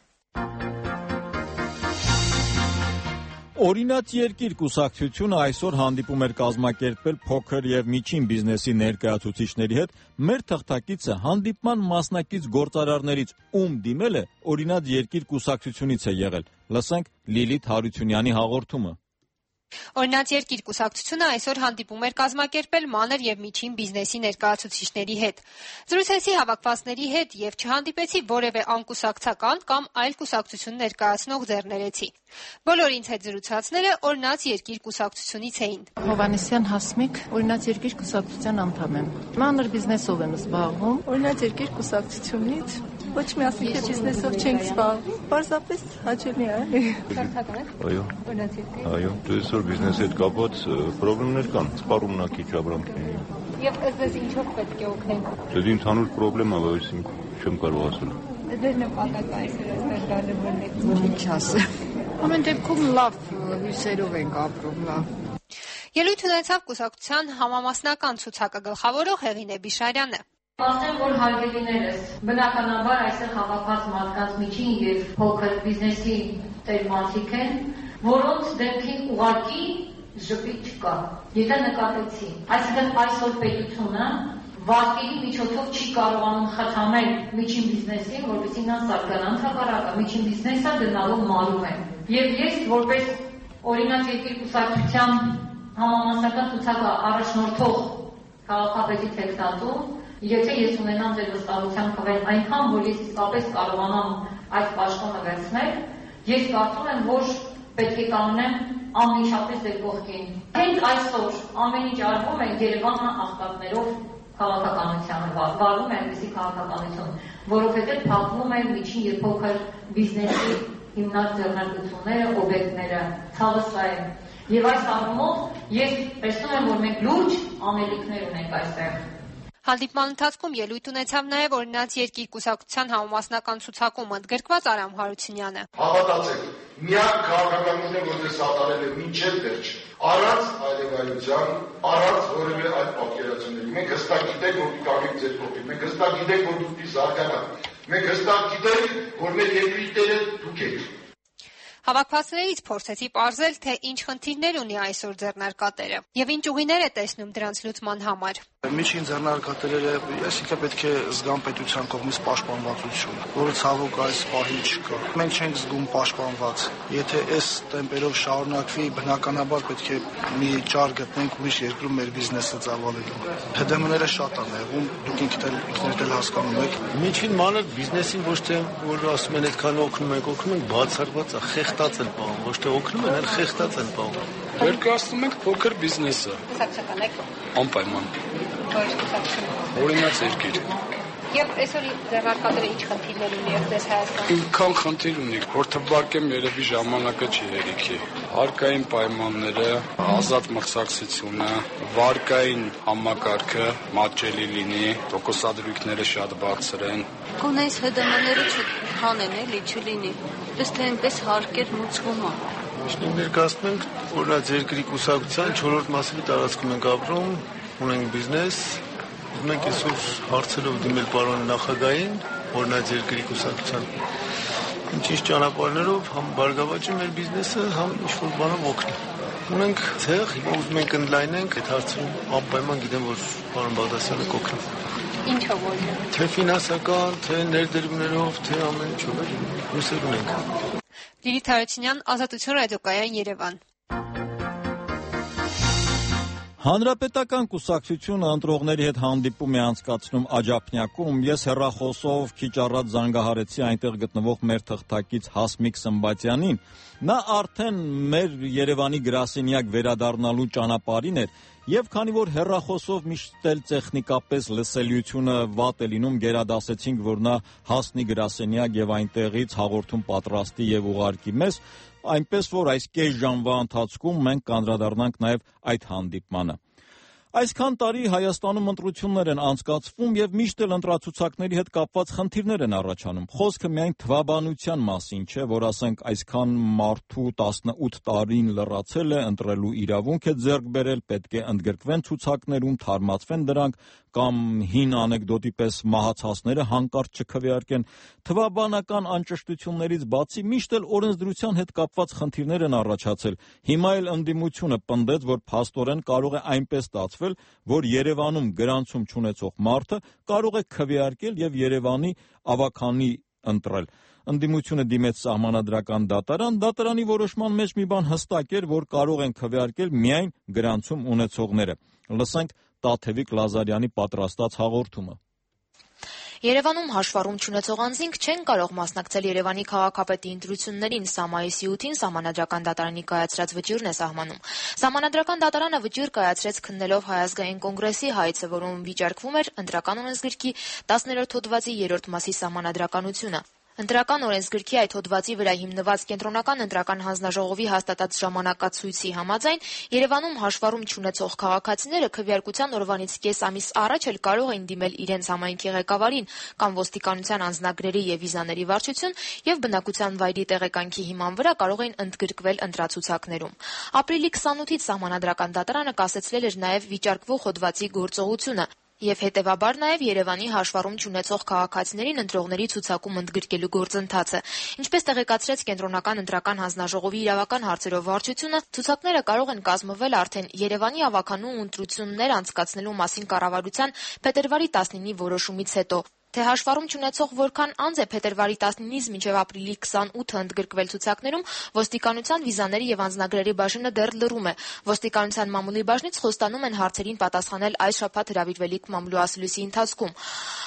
S1: Օրինաց երկիր կուսակցությունը այսօր հանդիպում էր կազմակերպել փոքր եւ միջին բիզնեսի ներկայացուցիչների հետ։ Մեր թղթակիցը հանդիպման մասնակից գործարարներից ում դիմել է, օրինաց երկիր կուսակցությունից է եղել։ Լսենք Լիլիթ Հարությունյանի հաղորդումը։
S22: Օրինաց երկիր կուսակցությունը այսօր հանդիպում էր կազմակերպել մանր եւ միջին բիզնեսի ներկայացուցիչների հետ։ Զրուցեցի հավաքվածների հետ եւ չհանդիպեցի որևէ անկուսակցական կամ այլ կուսակցություն ներկայացնող ձեռներեցի։ Բոլոր ինձ հետ զրուցածները օրինաց երկիր կուսակցությունից էին։
S23: Հովհաննիսյան Հասմիկ, օրինաց երկիր կուսակցության անդամ եմ։ Մանր բիզնեսով եմ զբաղվում, օրինաց երկիր կուսակցությունից ոչ մի ասենք թե բիզնեսով չենք զբաղվում, պարզապես հաճելի է։
S22: Կարգական եք։
S24: Այո։
S22: Օրինաց երկիր։
S24: Այո, դες որ բիզնեսի հետ կապված խնդիրներ կան, սպառումն է քիչ ապրանքների։
S22: Եվ ըստ ինչով պետք է օգնենք։
S24: Դա ընդհանուր խնդրեմ է, բայց չեմ կարող ասել։
S22: Ձեր նպատակը այսօր այստեղ գալու է։
S23: Ինչ ասեմ։ Ամեն դեպքում լավ հույսերով ենք ապրում, լավ։
S22: Ելույթ ունեցավ կուսակցության համամասնական ցուցակը գլխավորող Հեղինե Բիշարյանը։
S25: Ասեմ, որ հարգելիներս, բնականաբար այստեղ հավաքված մարդկանց միջին եւ փոքր բիզնեսի տեր մարդիկ են, որոնց դեպքին ուղղակի ժպիտ չկա։ Եթե նկատեցի, այսինքն այսօր պետությունը վարկերի միջոցով չի կարողանում խթանել միջին բիզնեսին, որպեսզի նա զարգանա, ընդհանրապես միջին բիզնեսը գնալու մարում է։ Եվ ես որպես օրինակ երկիր կուսակցության համամասնական ցուցակը առաջնորդող քաղաքապետի տեքստատու, եթե ես ունենամ ձեր վստահության քվեն այնքան, որ ես իսկապես կարողանամ այդ պաշտոնը վերցնել, ես կարծում եմ, որ պետք է կանոնեն ամենշապես դեր կողքին։ Հենց այսօր ամեն ինչ արվում է Երևանը աղքատներով քաղաքականությանը վարվում է այնպիսի քաղաքականություն, որովհետև փակվում է միջին եւ փոքր բիզնեսի հիմնած ձեռնարկությունները, օբյեկտները, ցավը սա է։ Եվ այս առումով ես տեսնում եմ, որ մենք լուրջ անելիքներ ունենք այստեղ։
S22: Հանդիպման ընթացքում ելույթ ունեցավ նաև օրինաց երկիր կուսակցության համամասնական ցուցակում ընդգրկված Արամ Հարությունյանը։
S2: Հավատացեք, միակ քաղաքականությունը, որ դες ատարել է մինչև վերջ, առանց այլևայության, առանց որևէ այլ պատկերացումների։ Մենք հստակ գիտենք, որ կանենք ձեր կողքին, մենք հստակ գիտենք, որ դուք դի զարգանաք, մենք հստակ գիտենք, որ մեր երկրի տերը դուք եք։
S22: Հավաքվածներից փորձեցի պարզել, թե ինչ խնդիրներ ունի այսօր ձեռնարկատերը եւ ինչ ուղիներ է տեսնում դրանց լուծման համար։
S4: Միջին ձեռնարկատերերը այսինքն պետք է զգան պետության կողմից պաշտպանվածություն, որը ցավոք այս պահին չկա։ Մենք չենք զգում պաշտպանված։ Եթե այս տեմպերով շարունակվի, բնականաբար պետք է մի ճար գտնենք ուրիշ երկրում մեր բիզնեսը ծավալելու։ ՀԴՄ-ները շատ են եղում, դուք ինքներդ էլ հասկանում եք։
S5: Միջին մանր բիզնեսին ոչ թե որ ասում են այդքան օգնում ենք, օգնում ենք բացառված է, խեղտած են պահում, ոչ թե օգնում են, այլ խեղտած են պահում։
S7: Ներկայացնում ենք փոքր բիզնեսը։
S22: Կուսակցական եք։
S7: Անպայման։
S22: Որ կուսակցություն։
S7: Օրինաց երկիր։
S22: Եվ այսօր ձեռնարկատերը ինչ խնդիրներ ունի այդպես Հայաստանում։
S7: Ինքան խնդիր ունի, որ թվարկեմ երևի ժամանակը չի հերիքի։ Հարկային պայմանները, ազատ մրցակցությունը, վարկային համակարգը մատչելի լինի, տոկոսադրույքները շատ բարձր են։
S9: Գոնե ՀԴՄ-ները չհանեն էլի չլինի։ Ըստ թե այնպես հարկեր մուծվում է։
S5: Մենք ներկայացնում ենք, որ այդ երկրի կուսակցության չորրորդ մասի տարածքում ենք ապրում, ունենք բիզնես, մենք այսօր հարցերով դիմել պարոն նախագահին, որն այդ երկրի կուսակցության ինչ-ինչ ճանապարհներով համ բարգավաճի մեր բիզնեսը, համ ինչ-որ բանով օգնի։ Ունենք ցեղ, հիմա ուզում ենք ընդլայնենք, այդ հարցերում անպայման գիտեմ, որ պարոն Բաղդասարյանը կօգնի։
S22: Ինչով որ։
S5: Թե ֆինանսական, թե ներդրումներով, թե ամեն ինչով հույսեր ունենք։
S22: Լիլիթ Հարությունյան, Ազատություն ռադիոկայան, Երևան։
S1: Հանրապետական կուսակցությունը ընտրողների հետ հանդիպում է անցկացնում Աջափնյակում։ Ես հեռախոսով քիչ առաջ զանգահարեցի այնտեղ գտնվող մեր թղթակից Հասմիկ Սմբատյանին։ Նա արդեն մեր Երևանի գրասենյակ վերադառնալու ճանապարհին էր, եւ քանի որ հեռախոսով միշտ էլ տեխնիկապես լսելիությունը վատ է լինում, գերադասեցինք, որ նա հասնի գրասենյակ եւ այնտեղից հաղորդում պատրաստի եւ ուղարկի մեզ, այնպես որ այս կես ժամվա ընթացքում մենք կանդրադառնանք նաեւ այդ հանդիպմանը։ Այսքան տարի Հայաստանում ընտրություններ են անցկացվում եւ միշտ էլ ընտրացուցակների հետ կապված խնդիրներ են առաջանում։ Խոսքը միայն թվաբանության մասին չէ, որ ասենք այսքան մարդու տասնութ տարին լրացել է, ընտրելու իրավունք է ձեռք բերել, պետք է ընդգրկվեն ցուցակներում, թարմացվեն դրանք կամ հին անեկդոտի պես մահացածները հանկարծ չքվեարկեն։ Թվաբանական անճշտություններից բացի միշտ էլ օրենսդրության հետ կապված խնդիրներ են առաջացել։ Հիմա էլ ընդդիմությունը պնդեց, որ փաստորեն կարող է այնպես ստացվել, որ Երևանում գրանցում չունեցող մարդը կարող է քվեարկել եւ Երևանի ավագանի ընտրել։ Ընդդիմությունը դիմեց սահմանադրական դատարան, դատարանի որոշման մեջ մի բան հստակ էր, որ կարող են քվեարկել միայն գրանցում ունեցողները։ Լսենք Տաթևիկ Լազարյանի պատրաստած հաղորդումը։
S10: Երևանում հաշվառում չունեցող անձինք չեն կարող մասնակցել Երևանի քաղաքապետի ընտրություններին, սա մայիսի ութին Սահմանադրական դատարանի կայացրած վճիռն է սահմանում։ Սահմանադրական դատարանը վճիռ կայացրեց քննելով Հայ ազգային կոնգրեսի հայցը, որում վիճարկվում էր ընտրական օրենսգրքի տասներորդ հոդվածի երրորդ մասի սահմանադրականությունը։ Ընտրական օրենսգրքի այդ հոդվածի վրա հիմնված կենտրոնական ընտրական հանձնաժողովի հաստատած ժամանակացույցի համաձայն Երևանում հաշվառում չունեցող քաղաքացիները քվեարկության օրվանից կես ամիս առաջ էլ կարող են դիմել իրենց համայնքի ղեկավարին կամ ոստիկանության անձնագրերի եւ վիզաների վարչություն եւ բնակության վայրի տեղեկանքի հիման վրա կարող են ընդգրկվել ընտրացուցակներում։ Ապրիլի քսանութից Սահմանադրական դատարանը կասեցրել էր նաեւ վիճարկվող հոդվածի գործողությունը եւ հետեւաբար նաեւ Երևանի հաշվառում չունեցող քաղաքացիներին ընտրողների ցուցակում ընդգրկելու գործընթացը։ Ինչպես տեղեկացրեց Կենտրոնական ընտրական հանձնաժողովի իրավական հարցերով վարչությունը, ցուցակները կարող են կազմվել արդեն Երևանի ավականու ընտրություններ անցկացնելու մասին կառավարության փետրվարի տասնինի որոշումից հետո։ Թե հաշվառում չունեցող որքան անձ է փետրվարի տասնինից մինչև ապրիլի քսանութը ընդգրկվել ցուցակներում, ոստիկանության վիզաների եւ անձնագրերի բաժինը դեռ լռում է։ Ոստիկանության մամուլի բաժնից խոստանում են հարցերին պատասխանել այս շաբաթ հրավիրվելիք մամուլու ասուլիսի ընթացքում։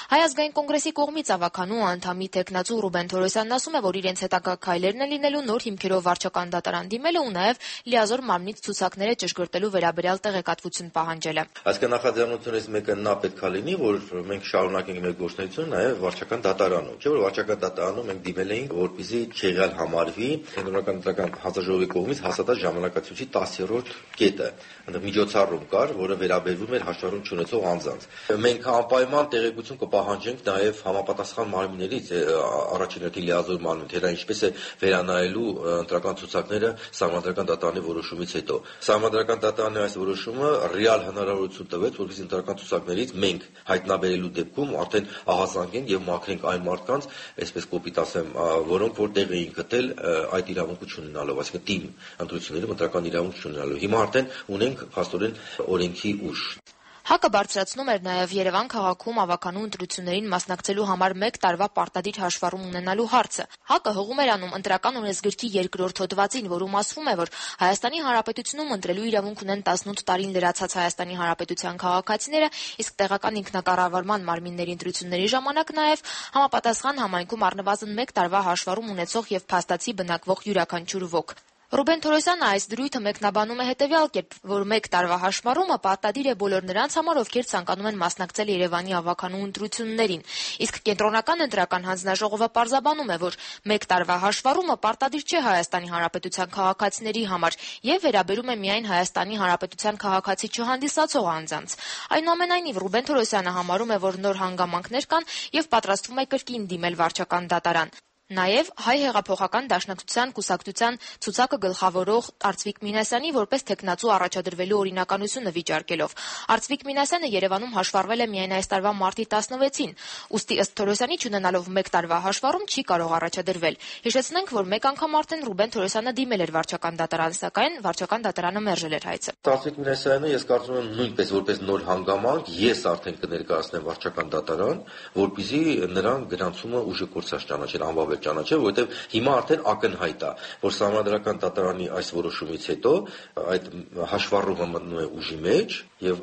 S6: Հայ ազգային կոնգրեսի կողմից ավականու անդամի տեխնացու Ռուբեն Թորոսյանն ասում է, որ իրենց հետագա քայլերն են լինելու նոր հիմքերով վարչական դատարան դիմելը ու նաև լիազոր մարմնից ցուցակները ճշգրտելու վերաբերյալ տեղեկատվություն պահանջելը։
S8: Այսինքն նախաձեռնությունից մեկը նա պետք է լինի, որ մենք շարունակենք մեր գործունեությունը նաև վարչական դատարանում։ Չէ՞ որ վարչական դատարանում մենք դիմել էինք, որպեսզի չեղյալ համարվի Կենտրոնական ընտրական հանձնաժողովի կողմից հաստատած ժամանակացույցի տասերորդ կետը։ Այնտեղ միջոցառում կար, որը վերաբերվում էր հաշվառում չունեցող անձանց։ Մենք անպայման տեղեկություն կպահանջենք նաև համապատասխան մարմիններից, առաջին հերթին լիազոր մարմին, թե դա ինչպես է վերանայելու ընտրական ցուցակները Սահմանադրական դատարանի որոշումից հետո։ Սահմանադրական դատարանի այս որոշումը ռեալ հնարավորություն տվեց, որպեսզի ընտրական ցուցակներից մենք հայտնաբերելու դեպքում արդեն ահազանգենք եւ մաքրենք այն մարդկանց, այսպես կոպիտ ասեմ, որոնք որ տեղ էին գտել այդ իրավունքը չունենալով, այսինքն թիմ ընտրություններում ընտրական իրավունք չունենալով։ Հիմա արդեն ունենք փաստորեն օրենքի ուժ։
S6: ՀԱԿ-ը բարձրացնում էր նաև Երևան քաղաքում ավականու ընտրություններին մասնակցելու համար մեկ տարվա պարտադիր հաշվառում ունենալու հարցը։ ՀԱԿ-ը հողում էր անում ընտրական օրենսգրքի երկրորդ հոդվածին, որում ասվում է, որ Հայաստանի Հանրապետությունում ընտրելու իրավունք ունեն տասնութ տարին լրացած Հայաստանի Հանրապետության քաղաքացիները, իսկ տեղական ինքնակառավարման մարմինների ընտրությունների ժամանակ նաև համապատասխան համայնքում առնվազն մեկ տարվա հաշվառում ունեցող եւ փաստացի բնակվող յուրաքանչյուր ոք։ Ռուբեն Թորոսյանը այս դրույթը մեկնաբանում է հետևյալ կերպ, որ մեկ տարվա հաշվառումը պարտադիր է բոլոր նրանց համար, ովքեր ցանկանում են մասնակցել Երևանի ավականու ընտրություններին։ Իսկ Կենտրոնական ընտրական հանձնաժողովը պարզաբանում է, որ մեկ տարվա հաշվառումը պարտադիր չէ Հայաստանի Հանրապետության քաղաքացիների համար եւ վերաբերում է միայն Հայաստանի Հանրապետության քաղաքացի չհանդիսացող անձանց։ Այնուամենայնիվ Ռուբեն Թորոսյանը համարում է, որ նոր հանգամանքներ կան եւ պատրաստվում է կրկին դիմել վարչական դատարան։ Նաև Հայ հեղափոխական դաշնակցության կուսակցության ցուցակը գլխավորող Արծվիկ Մինասյանի որպես տեխնացու առաջադրվելու օրինականությունը վիճարկելով։ Արծվիկ Մինասյանը Երևանում հաշվառվել է միայն այս տարվա մարտի տասնվեցին, ուստի ըստ Թորոսյանի չունենալով մեկ տարվա հաշվառում չի կարող առաջադրվել։ Հիշեցնենք, որ մեկ անգամ արդեն Ռուբեն Թորոսյանը դիմել էր վարչական դատարան, սակայն վարչական դատարանը մերժել էր հայցը։
S8: Արծվիկ Մինասյանը ես կարծում եմ նույնպես որպես նոր հանգամանք ես արդեն կներկայացնեմ վարչական դատարան, որպեսզի նրան գրանցումը ուժը կորցած ճանաչել անվավեր ճանաչել, որովհետև հիմա արդեն ակնհայտ է, որ Սահմանադրական դատարանի այս որոշումից հետո այդ հաշվառումը մտնում է ուժի մեջ եւ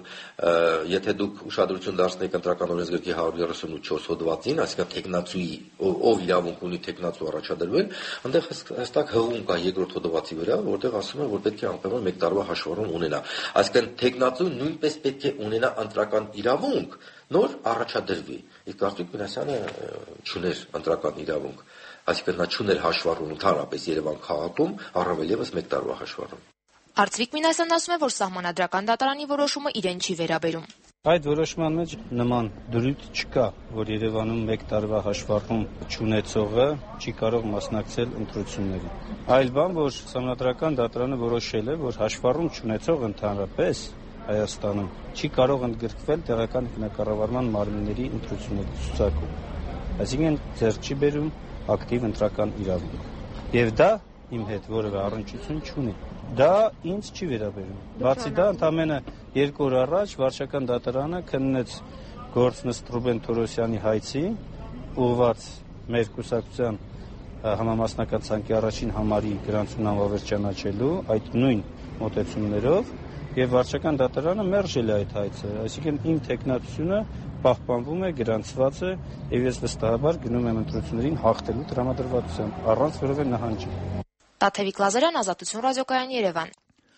S8: եթե դուք ուշադրություն դարձնեք ընտրական օրենսգրքի հարյուր երեսունութ հոդվածին, այսինքն տեխնացուի ով իրավունք ունի տեխնացու առաջադրվել, այնտեղ հստակ հղում կա երկրորդ հոդվածի վրա, որտեղ ասում է, որ պետք է անպայման մեկ տարվա հաշվառում ունենա։ Այսինքն տեխնացուն նույնպես պետք է ունենա ընտրական իրավունք, նոր առաջադրվի։ Իսկ Արծվիկ Մինասյանը չուներ ընտրական իրավունք, այսինքն նա չուներ հաշվառում ընդհանրապես Երևան քաղաքում, առավել ևս մեկ տարվա հաշվառում։
S6: Արծվիկ Մինասյանն ասում է, որ Սահմանադրական դատարանի որոշումը իրեն չի վերաբերում։
S11: Այդ որոշման մեջ նման դրույթ չկա, որ Երևանում մեկ տարվա հաշվառում չունեցողը չի կարող մասնակցել ընտրություններին։ Այլ բան, որ Սահմանադրական դատարանը որոշել է, որ հաշվառում չունեցող ընդհանրապես Հայաստանում չի կարող ընդգրկվել տեղական ինքնակառավարման մարմինների ընտրությունների ցուցակում։ Այսինքն ձեռք չի բերում ակտիվ ընտրական իրավունք։ Եվ դա իմ հետ որևէ առնչություն չունի։ Դա ինձ չի վերաբերում։ Բացի դա, ընդամենը երկու օր առաջ վարչական դատարանը քննեց գործ ըստ Ռուբեն Թորոսյանի հայցի, ուղղված մեր կուսակցության համամասնական ցանկի առաջին համարի գրանցումն անվավեր ճանաչելու այդ նույն մոտեցումներով, եւ վարչական դատարանը մերժել է այդ հայցը, այսինքն իմ տեխնացությունը պահպանվում է, գրանցված է, եւ ես վստահաբար գնում եմ ընտրություններին հաղթելու տրամադրվածությամբ, առանց որևէ նահանջի։
S6: Տաթևիկ Լազարյան, Ազատություն ռադիոկայան, Երևան։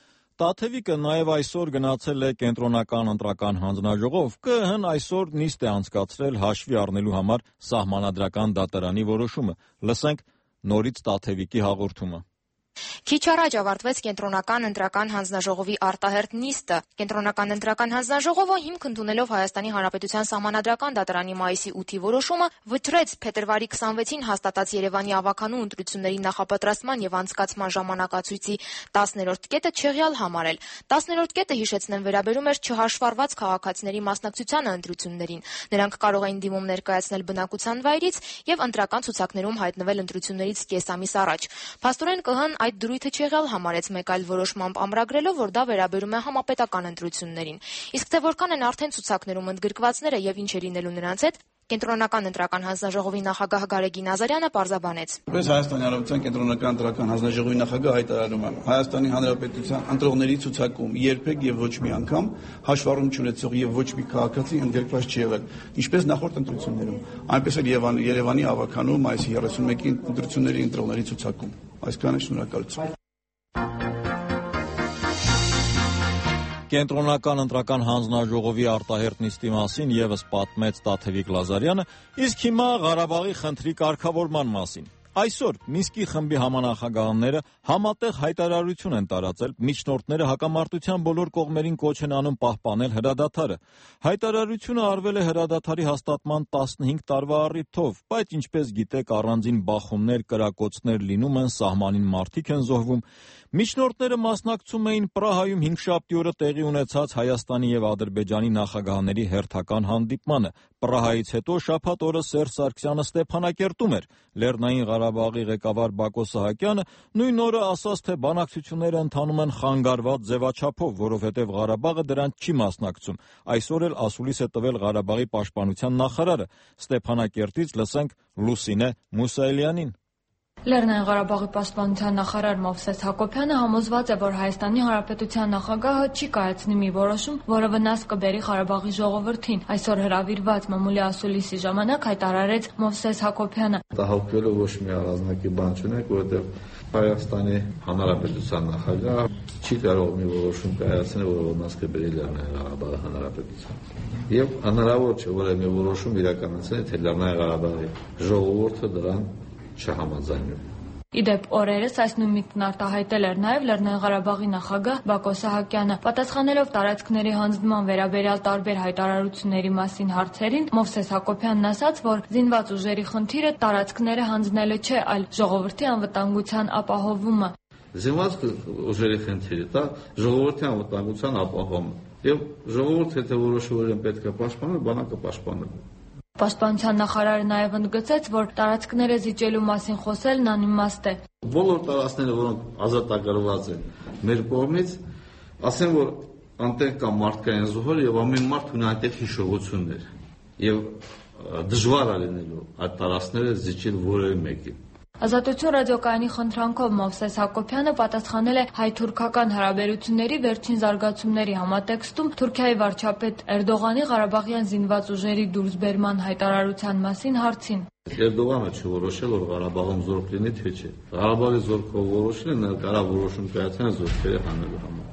S1: Տաթևիկը նաև այսօր գնացել է Կենտրոնական ընտրական հանձնաժողով, ԿԸՀ-ն այսօր նիստ է անցկացրել հաշվի առնելու համար Սահմանադրական դատարանի որոշումը։ Լսենք նորից Տաթևիկի հաղորդումը։
S6: Քիչ առաջ ավարտվեց Կենտրոնական ընտրական հանձնաժողովի արտահերթ նիստը։ Կենտրոնական ընտրական հանձնաժողովը հիմք ընդունելով Հայաստանի Հանրապետության Սահմանադրական դատարանի մայիսի ութի որոշումը վճռեց փետրվարի քսանվեցին հաստատած Երևանի ավականու ընտրությունների նախապատրաստման եւ անցկացման ժամանակացույցի տասներորդ կետը չեղյալ համարել։ տասներորդ կետը, հիշեցնեմ, վերաբերում էր չհաշվառված քաղաքացիների մասնակցությանը ընտրություններին։ Նրանք կարող էին դիմում ներկայացնել բնակության վայրից եւ ընտրական ցուցակներում հայտնվել ընտրություններից կես ամիս առաջ։ Փաստորեն ԿԸՀ-ն այդ դրույթը չեղյալ համարեց մեկ այլ որոշմամբ ամրագրելով, որ դա վերաբերում է համապետական ընտրություններին։ Իսկ թե որքան են արդեն ցուցակներում ընդգրկվածները եւ ինչ է լինելու նրանց հետ, Կենտրոնական ընտրական հանձնաժողովի նախագահ Գարեգին Ազարյանը պարզաբանեց.
S12: Պես Հայաստանի Հանրապետության կենտրոնական ընտրական հանձնաժողովի նախագահ հայտարարում եմ, Հայաստանի Հանրապետության ընտրողների ցուցակում երբեք եւ ոչ մի անգամ հաշվառում չունեցող եւ ոչ մի քաղաքացի ընդգրկված չի եղել, ինչպես նախորդ ընտրություններում, այնպես էլ Երևանի ավականում այս երեսունմեկի ընտրությունների ընտրողների ցուցակում։ Այսքանը շնորհակալություն։
S1: Կենտրոնական ընտրական հանձնաժողովի արտահերտ նիստի մասին ևս պատմեց Տաթևիկ Լազարյանը, իսկ հիմա Ղարաբաղի խնդրի կարգավորման մասին։ Այսօր Մինսկի խմբի համանախագահները համատեղ հայտարարություն են տարածել, միջնորդները հակամարտության բոլոր կողմերին կոչ են անում պահպանել հրադադարը։ Հայտարարությունը արվել է հրադադարի հաստատման տասնհինգ տարվա առիթով, բայց ինչպես գիտեք, առանձին բախումներ, կրակոցներ լինում են, սահմանին մարդիկ են զոհվում։ Միջնորդները մասնակցում էին Պրահայում հինգշաբթի օրը տեղի ունեցած Հայաստանի եւ Ադրբեջանի նախագահների հերթական հանդիպմանը։ Պրահայից հետո շաբաթ օրը Սերժ Սարգսյանը Ստեփանակերտում էր։ Լեռնային Ղարաբաղի ղեկավար Բակո Սահակյանը նույն օրը ասաց, թե բանակցությունները ընթանում են խանգարված ձևաչափով, որովհետև Ղարաբաղը դրանց չի մասնակցում։ Այսօր էլ ասուլիս է տվել Ղարաբաղի պաշտպանության նախարարը։ Ստեփանակերտից լսենք Լուսինե Մուսայելյանին։
S13: Լեռնային Ղարաբաղի պաշտպանության նախարար Մովսես Հակոբյանը համոզված է, որ Հայաստանի Հանրապետության նախագահը չի կայացնի մի որոշում, որը վնաս կբերի Ղարաբաղի ժողովրդին։ Այսօր հրավիրված մամուլի ասուլիսի ժամանակ հայտարարեց Մովսես Հակոբյանը.
S14: Տահավքելու ոչ մի առանձնակի բան չունենք, որովհետև Հայաստանի Հանրապետության նախագահը չի կարող մի որոշում կայացնել, որը վնաս կբերի Լեռնային Ղարաբաղի Հանրապետության։ Եվ հնարավոր չէ որևէ մի որոշում իրականացնել, թե Լեռնային Ղարաբաղի ժողովուրդը դրան չհամաձայնում։
S13: Իդեպ օրերս այս նույն միտքն արտահայտել էր նաև Լեռնային Ղարաբաղի նախագահ Բակո Սահակյանը, պատասխանելով տարածքների հանձնման վերաբերյալ տարբեր հայտարարությունների մասին հարցերին, Մովսես Հակոբյանն ասաց, որ զինված ուժերի խնդիրը տարածքները հանձնելը չէ, այլ ժողովրդի անվտանգության ապահովումը։
S14: Զինված ուժերի խնդիրը դա ժողովրդի անվտանգության ապահովումը։ Եվ ժողովուրդը եթե որոշում պետք է պաշտպանել, բանակը պաշտպանել։
S13: Պաշտպանության նախարարը նաև ընդգծեց, որ տարածքները զիջելու մասին խոսելն անիմաստ է։
S14: Բոլոր տարածքները, որոնք ազատագրված են մեր կողմից, ասեն, որ անտեղ կա մարդկային զոհեր եւ ամեն մարդ ունի այնտեղ հիշողություններ։ Եվ դժվար է լինելու այդ տարածքները զիջել որևէ մեկին։
S13: Ազատություն ռադիոկայանի խնդրանքով Մովսես Հակոբյանը պատասխանել է հայ-թուրքական հարաբերությունների վերջին զարգացումների համատեքստում Թուրքիայի վարչապետ Էրդողանի Ղարաբաղյան զինված ուժերի դուրսբերման հայտարարության մասին հարցին։
S14: Էրդողանը չորոշել, որ Ղարաբաղում զորք լինի, թե չէ։ Ղարաբաղի զորքով որոշել են, կարա որոշում կայացնել զորքերը հանելու համար։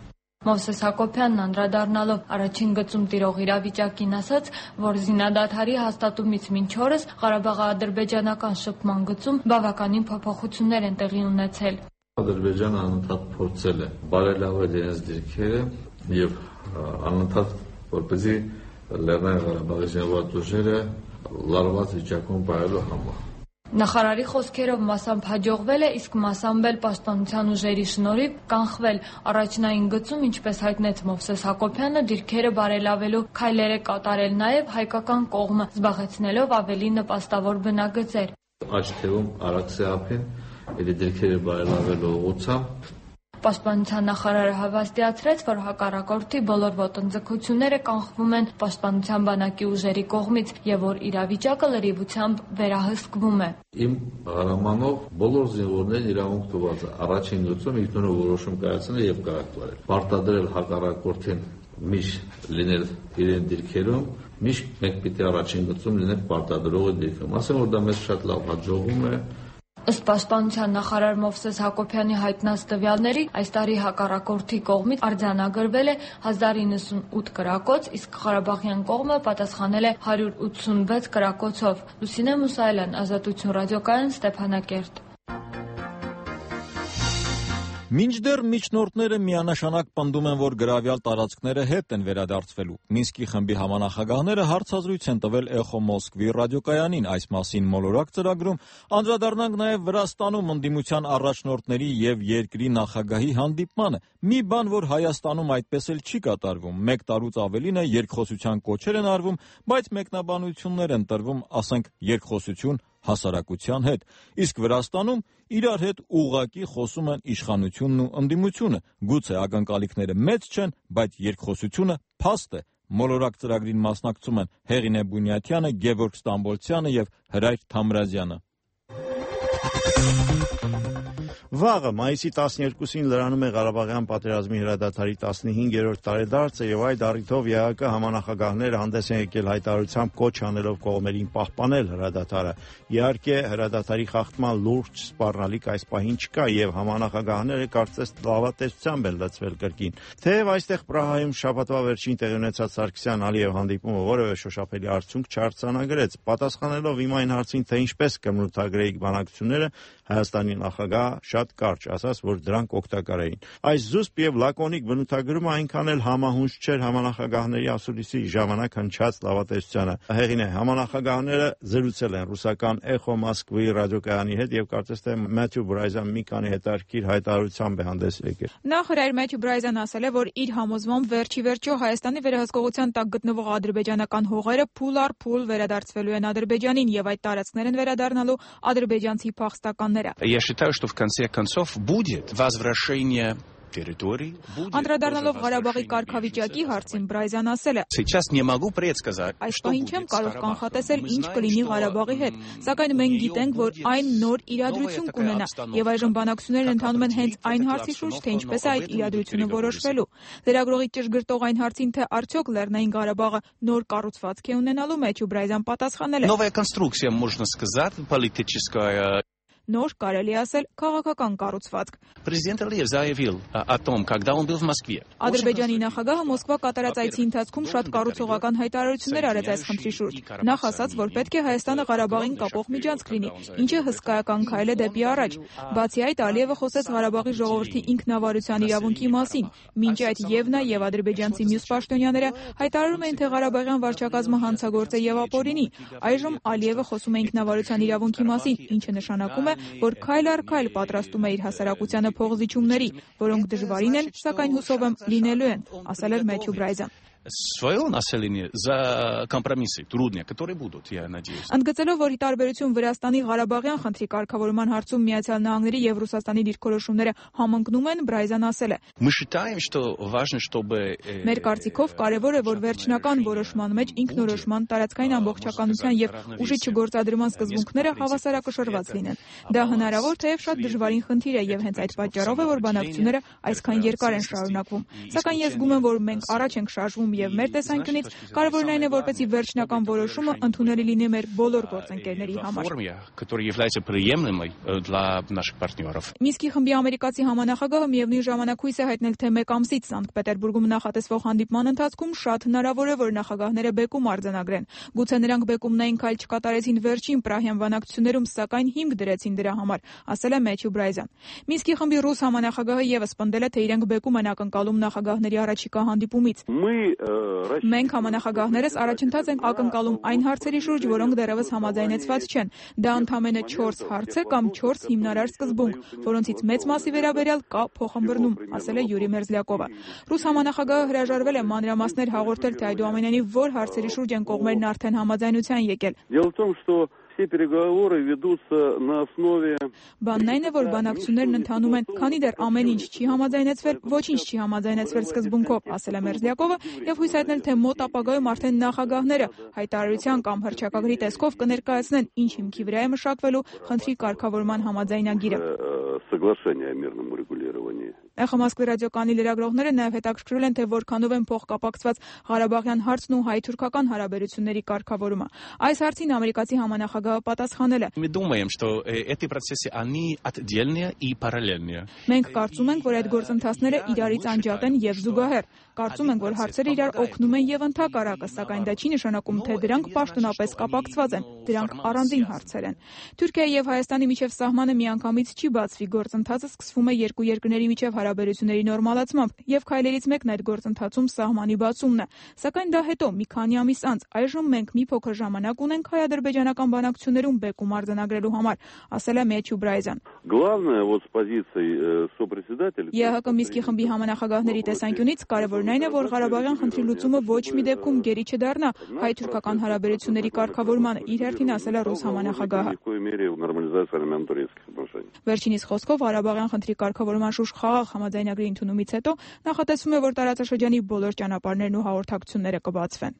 S13: Մովսես Հակոբյանն անդրադառնալով առաջին գծում տիրող իրավիճակին ասաց, որ զինադադարի հաստատումից մինչ օրս Ղարաբաղի-ադրբեջանական շփման գծում բավականին փոփոխություններ են տեղի ունեցել։
S14: Ադրբեջանը անընդհատ փորձել է բարելավել իրենց դիրքերը եւ անընդհատ որպեսզի Լեռնային Ղարաբաղի զինված ուժերը լարված վիճակում պահելու համար։
S13: Նախարարի խոսքերով մասամբ հաջողվել է, իսկ մասամբ էլ պաշտպանության ուժերի շնորհիվ կանխվել առաջնային գծում, ինչպես հայտնեց Մովսես Հակոբյանը, դիրքերը բարելավելու քայլեր է կատարել նաև հայկական կողմը, զբաղեցնելով ավելի նպաստավոր բնագծեր։
S14: Աջ թևում Արաքսի ափին իր դիրքերը բարելավելու ուղղությամբ
S13: Պաշտպանության նախարարը հավաստիացրեց, որ հակառակորդի բոլոր ոտնձգությունները կանխվում են պաշտպանության բանակի ուժերի կողմից եւ որ իրավիճակը լրիվությամբ վերահսկվում է։
S14: Իմ հրամանով բոլոր զինվորներն իրավունք տված է առաջին գծում ինքնուրույն որոշում կայացնել եւ կարգավորել։ Պարտադրել հակառակորդին միշտ լինել իրեն դիրքերում, միշտ մենք պիտի առաջին գծում լինենք պարտադրողի դիրքում։ Ասեմ, որ դա մեզ շատ լավ հաջողվում է։
S13: Ըստ պաշտպանության նախարար Մովսես Հակոբյանի հայտնած տվյալների, այս տարի հակառակորդի կողմից արձանագրվել է հազար իննսունութ կրակոց, իսկ Ղարաբաղյան կողմը պատասխանել է հարյուր ութսունվեց կրակոցով։ Լուսինե Մուսայելյան, Ազատություն ռադիոկայան, Ստեփանակերտ։
S1: Մինչդեռ միջնորդները միանշանակ պնդում են, որ գրավյալ տարածքները հետ են վերադարձվելու։ Մինսկի խմբի համանախագահները հարցազրույց են տվել Էխո Մոսկվի ռադիոկայանին, այս մասին մոլորակ ծրագրում անդրադառնանք նաև Վրաստանում ընդդիմության առաջնորդների եւ երկրի նախագահի հանդիպմանը։ Մի բան, որ Հայաստանում այդպես էլ չի կատարվում։ Մեկ տարուց ավելին է երկխոսության կոչեր են արվում, բայց մեկնաբանություններ են տրվում, ասենք, երկխոսություն հասարակության հետ, իսկ Վրաստանում իրար հետ ուղղակի խոսում են իշխանությունն ու ընդդիմությունը, գուցե ակնկալիքները մեծ չեն, բայց երկխոսությունը փաստ է, Մոլորակ ծրագրին մասնակցում են Հեղինե Բունյաթյանը, Գևորգ Ստամբոլցյանը եւ Հրայր Թամրազյանը։
S3: Վաղը մայիսի տասներկուսին լրանում է Ղարաբաղյան պատերազմի հրադադարի տասնհինգերորդ տարեդարձը եւ այդ առիթով ԵԱՀԿ համանախագահները հանդես են եկել հայտարարությամբ կոչ անելով կողմերին պահպանել հրադադարը։ Իհարկե, հրադադարի խախտման լուրջ սպառնալիք այս պահին չկա եւ համանախագահները կարծես լավատեսությամբ են լցվել կրկին։ Թեև այստեղ Պրահայում շաբաթվա վերջին տեղի ունեցած Սարգսյան-Ալիև հանդիպումը որևէ շոշափելի արդյունք չարձանագրեց, պատասխանելով իմ այն հարցին, թե ինչպես կմնութագրեիք բանակցությունները, Հայաստանի նախագահ շատ կարճ ասաց, որ դրանք օգտակար էին։ Այս զուսպ եւ լակոնիկ բնութագրումը այնքան էլ համահունչ չէր համանախագահների ասուլիսի ժամանակ հնչած լավատեսությանը։ Հեղինե, համանախագահները զրուցել են ռուսական Էխո Մոսկվայի ռադիոկայանի հետ եւ կարծես թե Մեթյու Բրայզան մի քանի հետաքրքիր հայտարարությամբ է հանդես եկել։
S15: Նախ Հրայր Մեթյու Բրայզան ասել է, որ իր համոզմամբ վերջի վերջո Հայաստանի վերահսկողության տակ գտնվող ադրբեջանական հողերը փուլ առ փուլ վերադարձվելու են Ադրբեջանին եւ այդ տարածքներ են վերադառնալու ադրբեջանցի փախստականները։
S17: Я считаю, что в конце концов будет возвращение территорий.
S15: Անդրադառնալով Ղարաբաղի կարգավիճակի հարցին Բրայզան ասել է.
S17: Сейчас не могу предсказать.
S15: Այս պահին չեմ կարող կանխատեսել ինչ կլինի Ղարաբաղի հետ, սակայն մենք գիտենք, որ այն նոր իրադրություն կունենա եւ այժմ բանակցություններն ընթանում են հենց այն հարցի շուրջ, թե ինչպես է այդ իրադրությունը որոշվելու։ Լրագրողի ճշգրտող այն հարցին, թե արդյոք Լեռնային Ղարաբաղը նոր կառուցվածք է ունենալու, Մեթյու Բրայզան պատասխանել է.
S17: Новая конструкция, можно сказать, политическая.
S15: Նոր կարելի ասել քաղաքական կառուցվածք։
S17: Президент Алиев заявил о том, когда он был в Москве.
S15: Ադրբեջանի նախագահը Մոսկվա կատարած այցի ընթացքում շատ կառուցողական հայտարարություններ արեց այս խնդրի շուրջ։ Նախ ասաց, որ պետք է Հայաստանը Ղարաբաղին կապող միջանցք լինի, ինչը հսկայական քայլ է դեպի առաջ։ Բացի այդ, Ալիևը խոսեց Ղարաբաղի ժողովրդի ինքնավարության իրավունքի մասին։ Մինչ այդ եւ նա եւ ադրբեջանցի մյուս պաշտոնյաները հայտարարում էին, թե Ղարաբաղյան վարչակազմը հանցագործ է եւ ապօրինի։ Այժմ Ալիևը խոսում է ինքնավարության իրավունքի մասին, ինչը նշանակում է, որ քայլ առ քայլ պատրաստում է իր հասարակությանը փողզիջումների, որոնք դժվարին են, սակայն հուսով եմ լինելու են, ասել էր Մեթյու Բրայզան։
S17: Свое население за компромиссы трудные, которые будут, я надеюсь.
S15: Ընդգծելով, որ ի տարբերություն Վրաստանի Ղարաբաղյան խնդրի կարգավորման հարցում Միացյալ Նահանգների եւ Ռուսաստանի դիրքորոշումները համընկնում են, Բրայզան ասել է.
S17: Мы считаем, что важно, чтобы
S15: Մեր կարծիքով կարևոր է, որ վերջնական որոշման մեջ ինքնորոշման, տարածքային ամբողջականության եւ ուժի չգործադրման սկզբունքները հավասարակշռված լինեն։ Դա հնարավոր, թեև շատ դժվարին խնդիր է եւ հենց այդ պատճառով է, որ բանակցությունները այսքան երկար են շարունակվում։ Սակայն ես զգում եմ, որ մենք առաջ ենք շարժվում եւ մեր տեսանկյունից կարևորն այն է, որպեսզի վերջնական որոշումը ընդունելի լինի մեր բոլոր գործընկերների համար։ Մինսկի խմբի ամերիկացի համանախագահը միևնույն ժամանակ հույս է հայտնել, թե մեկ ամսից Սանկտ Պետերբուրգում նախատեսվող հանդիպման ընթացքում շատ հնարավոր է, որ նախագահները բեկում արձանագրեն։ Գուցե նրանք բեկումնային քայլ չկատարեցին վերջին Պրահյան բանակցություններում, սակայն հիմք դրեցին դրա համար, ասել է Մեթյու Բրայզան։ Մինսկի խմբի ռուս համանախագահը եւս պնդել է, թե իրենք բեկում են ակնկալում նախագահների առաջիկա հանդիպումից։ Մենք համանախագահներս առաջընթաց ենք ակնկալում այն հարցերի շուրջ, որոնք դեռևս համաձայնեցված չեն։ Դա ընդամենը չորս հարց է կամ չորս հիմնարար սկզբունք, որոնցից մեծ մասի վերաբերյալ կա փոխըմբռնում, ասել է Յուրի Մերզլյակովը։ Ռուս համանախագահը հրաժարվել է մանրամասներ հաղորդել, թե այդուամենայնիվ որ հարցերի շուրջ են կողմերն արդեն համաձայնության եկել։ Բանն այն է, որ բանակցություններն ընթանում են, քանի դեռ ամեն ինչ չի համաձայնեցվել, ոչինչ չի համաձայնեցվել սկզբունքով, ասել է Մերզլյակովը եւ հույս հայտնել, թե մոտ ապագայում արդեն նախագահները հայտարարության կամ հռչակագրի տեսքով կներկայացնեն, ինչ հիմքի վրա է մշակվելու խնդրի կարգավորման համաձայնագիրը։ Էխո Մոսկվի ռադիոկայանի լրագրողները նաև հետաքրքրել են, թե որքանով են փոխկապակցված Ղարաբաղյան հարցն ու հայ-թուրքական հարաբերությունների կարգավորումը։ Այս հարցին ամերիկացի համանախագահը պատասխանել է. Մենք կարծում ենք, որ այդ գործընթացները իրարից անջատ են եւ զուգահեռ։ Կարծում ենք, որ հարցերը իրար օգնում են եւ ընդհակառակը, սակայն դա չի նշանակում, թե դրանք պաշտոնապես կապակցված են։ Դրանք առանձին հարցեր են։ Թուրքիայի եւ Հայաստանի միջև սահմանը միանգամից չի բացվի, գործընթացը սկսվում է երկու երկրների միջև հարաբերությունների նորմալացմամբ եւ քայլերից մեկն այդ գործընթացում սահմանի բացումն է։ Սակայն դա հետո մի քանի ամիս անց այժմ մենք մի փոքր ժամանակ ունենք հայ-ադրբեջանական բանակցություններում բեկում արձանագրելու համար, ասել է Մեթյու Բրայզան։ ԵԱՀԿ Մինսկի խմբի համանախագահների տեսանկյունից կարևորն այն է, որ Ղարաբաղյան խնդրի լուծումը ոչ մի դեպքում գերի չդառնա հայ-թուրքական հարաբերությունների կարգավորմանը, իր հերթին ասել է ռուս համանախագահը։ Վերջինիս խոսքով Ղարաբաղյան խնդրի կարգավորման շուրջ խաղաղ համաձայնագրի ընդունումից հետո նախատեսվում է, որ տարածաշրջանի բոլոր ճանապարհներն ու հաղորդակցությունները կբացվեն։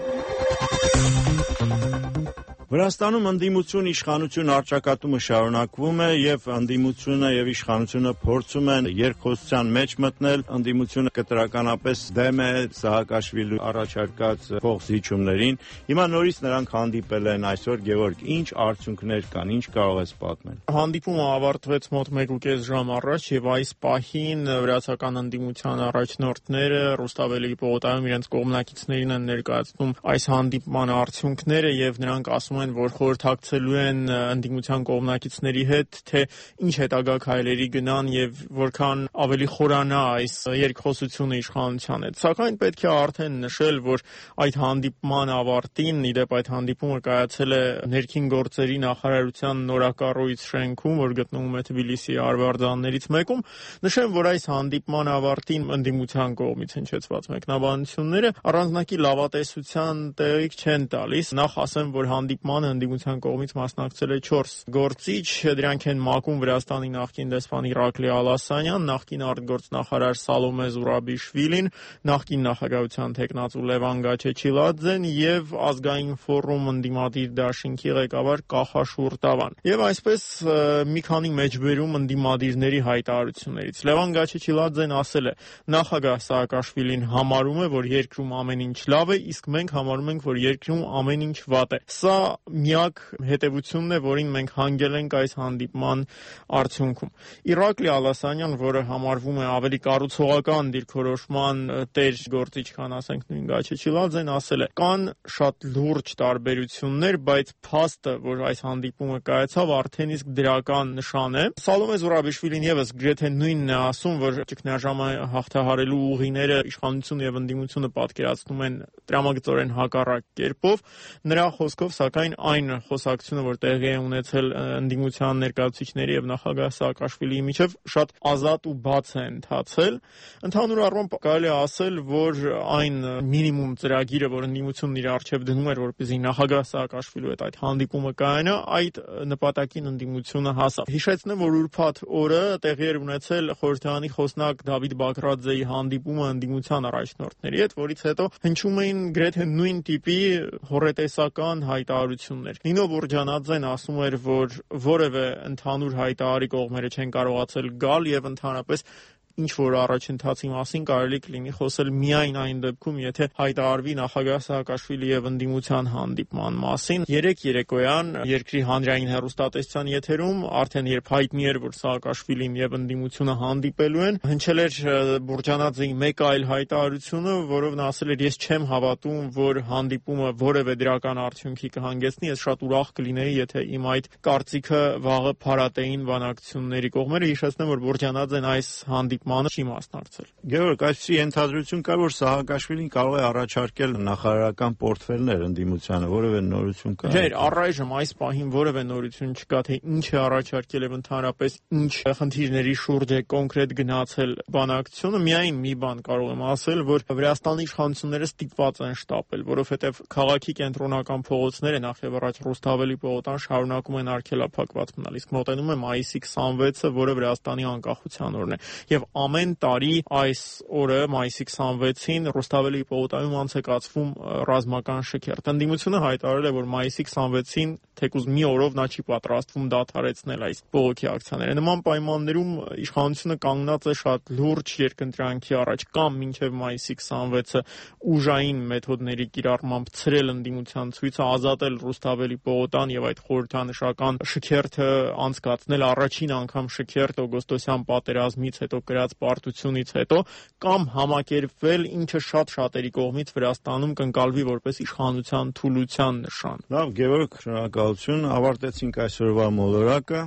S3: Վրաստանում ընդդիմություն իշխանություն առճակատումը շարունակվում է եւ ընդդիմությունը եւ իշխանությունը փորձում են երկխոսության մեջ մտնել։ Ընդդիմությունը կտրականապես դեմ է Սահակաշվիլի առաջարկած փոխզիջումներին։ Հիմա նորից նրանք հանդիպել են այսօր։ Գևորգ, ինչ արդյունքներ կան, ինչ կարող ես պատմել։
S16: Հանդիպումը ավարտվեց մոտ մեկ ու կես ժամ առաջ եւ այս պահին վրացական ընդդիմության առաջնորդները Ռուստավելի պողոտայում իրենց կողմնակիցներին են ներկայացնում այս հանդիպման արդյունքները եւ նրանք ասում են, որ խորհրդակցելու են ընդդիմության կողմնակիցների հետ, թե ինչ հետագա քայլերի գնան եւ որքան ավելի խորանա այս երկխոսությունը իշխանության հետ։ Սակայն պետք է արդեն նշել, որ այդ հանդիպման ավարտին, իդեպ այդ հանդիպումը կայացել է ներքին գործերի նախարարության նորակառույց շենքում, որ գտնվում է Թբիլիսիի արվարձաններից մեկում, նշեմ, որ այս հանդիպման ավարտին ընդդիմության կողմից հնչեցված մեկնաբանությունները առանձնակի լավատեսության տեղիք չեն տալիս։ Նախ ասեմ, որ հանդիպ ընդդիմության կողմից մասնակցել է չորս գործիչ, դրանք են մակում Վրաստանի նախկին դեսպան Իրակլի Ալասանյան, նախկին արտգործնախարար Սալոմե Զուրաբիշվիլին, նախկին նախագահության տեխնացու Լևան Գաչեչիլաձեն եւ ազգային ֆորում ընդդիմադիր դաշինքի ղեկավար Կախաշուր Տավան։ Եվ այսպես մի քանի մեջբերում ընդդիմադիրների հայտարարություններից։ Լևան Գաչեչիլաձեն ասել է. նախագահ Սահակաշվիլին համարում է, որ երկրում ամեն ինչ լավ է, իսկ մենք համարում ենք, որ երկրում ամեն ինչ վատ է։ Սա միակ հետևությունն է, որին մենք հանգել ենք այս հանդիպման արդյունքում։ Իրակլի Ալասանյան, որը համարվում է ավելի կառուցողական դիրքորոշման տեր գործիչ, քան ասենք նույն Գաչեչիլաձեն, ասել է. կան շատ լուրջ տարբերություններ, բայց փաստը, որ այս հանդիպումը կայացավ, արդեն իսկ դրական նշան է։ Սալոմե Զուրաբիշվիլին եւս գրեթե նույնն է ասում, որ ճգնաժամը հաղթահարելու ուղիները իշխանությունը եւ ընդդիմությունը պատկերացնում են տրամագծորեն հակառակ կերպով։ Նրա խոսքով, սակայն այն խոսակցությունը, որ տեղի է ունեցել ընդդիմության ներկայացուցիչների եւ նախագահ Սահակաշվիլիի միջև, շատ ազատ ու բաց է ընթացել։ Ընդհանուր առմամբ կարելի է ասել, որ այն մինիմում ծրագիրը, որ ընդդիմությունն իր առջև դնում էր, որպեսզի նախագահ Սահակաշվիլու հետ այդ հանդիպումը կայանա, այդ նպատակին ընդդիմությունը հասավ։ Հիշեցնեմ, որ ուրբաթ օրը տեղի էր ունեցել խորհրդարանի խոսնակ Դավիթ Բակրաձեի հանդիպումը ընդդիմության առաջնորդների հետ, որից հետո հնչում էին գրեթե նույն տիպի հոռետեսական հայտարարություններ։ Նինո Բուրջանաձեն ասում էր, որ որևէ ընդհանուր հայտարարի կողմերը չեն կարողացել գալ եւ ընդհանրապես ինչ որ առաջընթացի մասին կարելի կլինի խոսել միայն այն դեպքում, եթե հայտարարվի նախագահ Սահակաշվիլի եւ ընդդիմության հանդիպման մասին։ Երեք երեկոյան երկրի հանրային հեռուստատեսության եթերում արդեն երբ հայտնի էր, որ Սահակաշվիլին եւ ընդդիմությունը հանդիպելու են, հնչել էր Բուրջանաձեի մեկ այլ հայտարարությունը, որով նա ասել էր. ես չեմ հավատում, որ հանդիպումը որևէ դրական արդյունքի կհանգեցնի, ես շատ ուրախ կլինեի, եթե իմ այդ կարծիքը վաղը փարատեին բանակցությունների կողմերը։ Հիշեցնեմ, որ Բուրջանաձեն այս հանդիպ անը չի մասնակցել։
S3: Գևորգ, այսպիսի ենթադրություն կա, որ Սահակաշվիլին կարող է առաջարկել նախարարական պորտֆելներ ընդդիմությանը, որևէ նորություն կա։
S16: Չէ, առայժմ այս պահին որևէ նորություն չկա, թե ինչ է առաջարկել եւ ընդհանրապես ինչ խնդիրների շուրջ է կոնկրետ գնացել բանակցությունը։ Միայն մի բան կարող եմ ասել, որ Վրաստանի իշխանությունները ստիպված են շտապել, որովհետեւ քաղաքի կենտրոնական փողոցները նախ եւ առաջ Ռուստավելի պողոտան շարունակում են արգելափակված մնալ, իսկ մոտենում է մայիսի քսանվեցը, որը Վրաստանի անկախության օրն է։ Եվ ամեն տարի այս օրը մայիսի քսանվեցին Ռուստավելի պողոտայում անց է կացվում ռազմական շքերթ։ Ընդդիմությունը հայտարարել է, որ մայիսի քսանվեցին թեկուզ մի օրով նա չի պատրաստվում դադարեցնել այս բողոքի ակցիաները։ Նման պայմաններում իշխանությունը կանգնած է շատ լուրջ երկընտրանքի առաջ, կամ մինչև մայիսի քսանվեցը ուժային մեթոդների կիրառմամբ ցրել ընդդիմության ցույցը, ազատել Ռուստավելի պողոտան եւ այդ խորհրդանշական շքերթը անցկացնել, առաջին անգամ շքերթ օգոստոսյան պատերազմից հետո կրած պարտությունից հետո, կամ համակերպվել, ինչը շատ շատերի կողմից Վրաստանում կընկալվի որպես իշխանության թուլության նշան։
S3: Լավ, Գևորգ, շնորհակալություն, ավարտեցինք այսօրվա մոլորակը։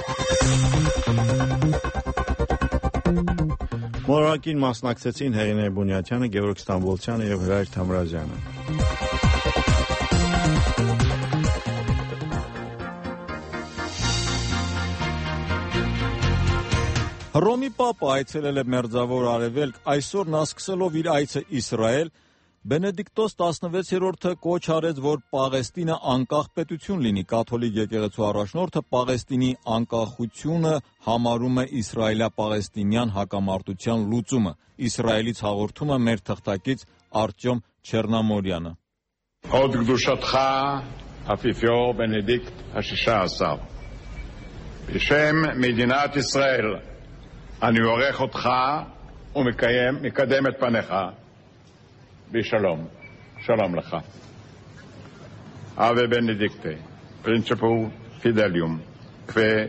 S3: Մոլորակին մասնակցեցին Հեղինե Բունյաթյանը, Գևորգ Ստամբոլցյանը եւ Հրայր Թամրազյանը։
S1: Հռոմի Պապը այցելել է Մերձավոր Արևելք, այսօր նա սկսելով իր այցը Իսրայել, Բենեդիկտոս տասնվեցերորդը կոչ արեց, որ Պաղեստինը անկախ պետություն լինի։ Կաթոլիկ եկեղեցու առաջնորդը Պաղեստինի անկախությունը համարում է իսրայելա-պաղեստինյան հակամարտության լուծումը։ Իսրայելից հաղորդում է մեր թղթակից Արտյոմ Չեռնամորյանը։
S18: Od קדושתך האפיפיור בנדיקט השישה עשר. בשם מדינת ישראל אני עורך אותך ומקיים, מקדם את פניך בשלום. שלום לך. Ave Benedicte, Principum Fidelium, que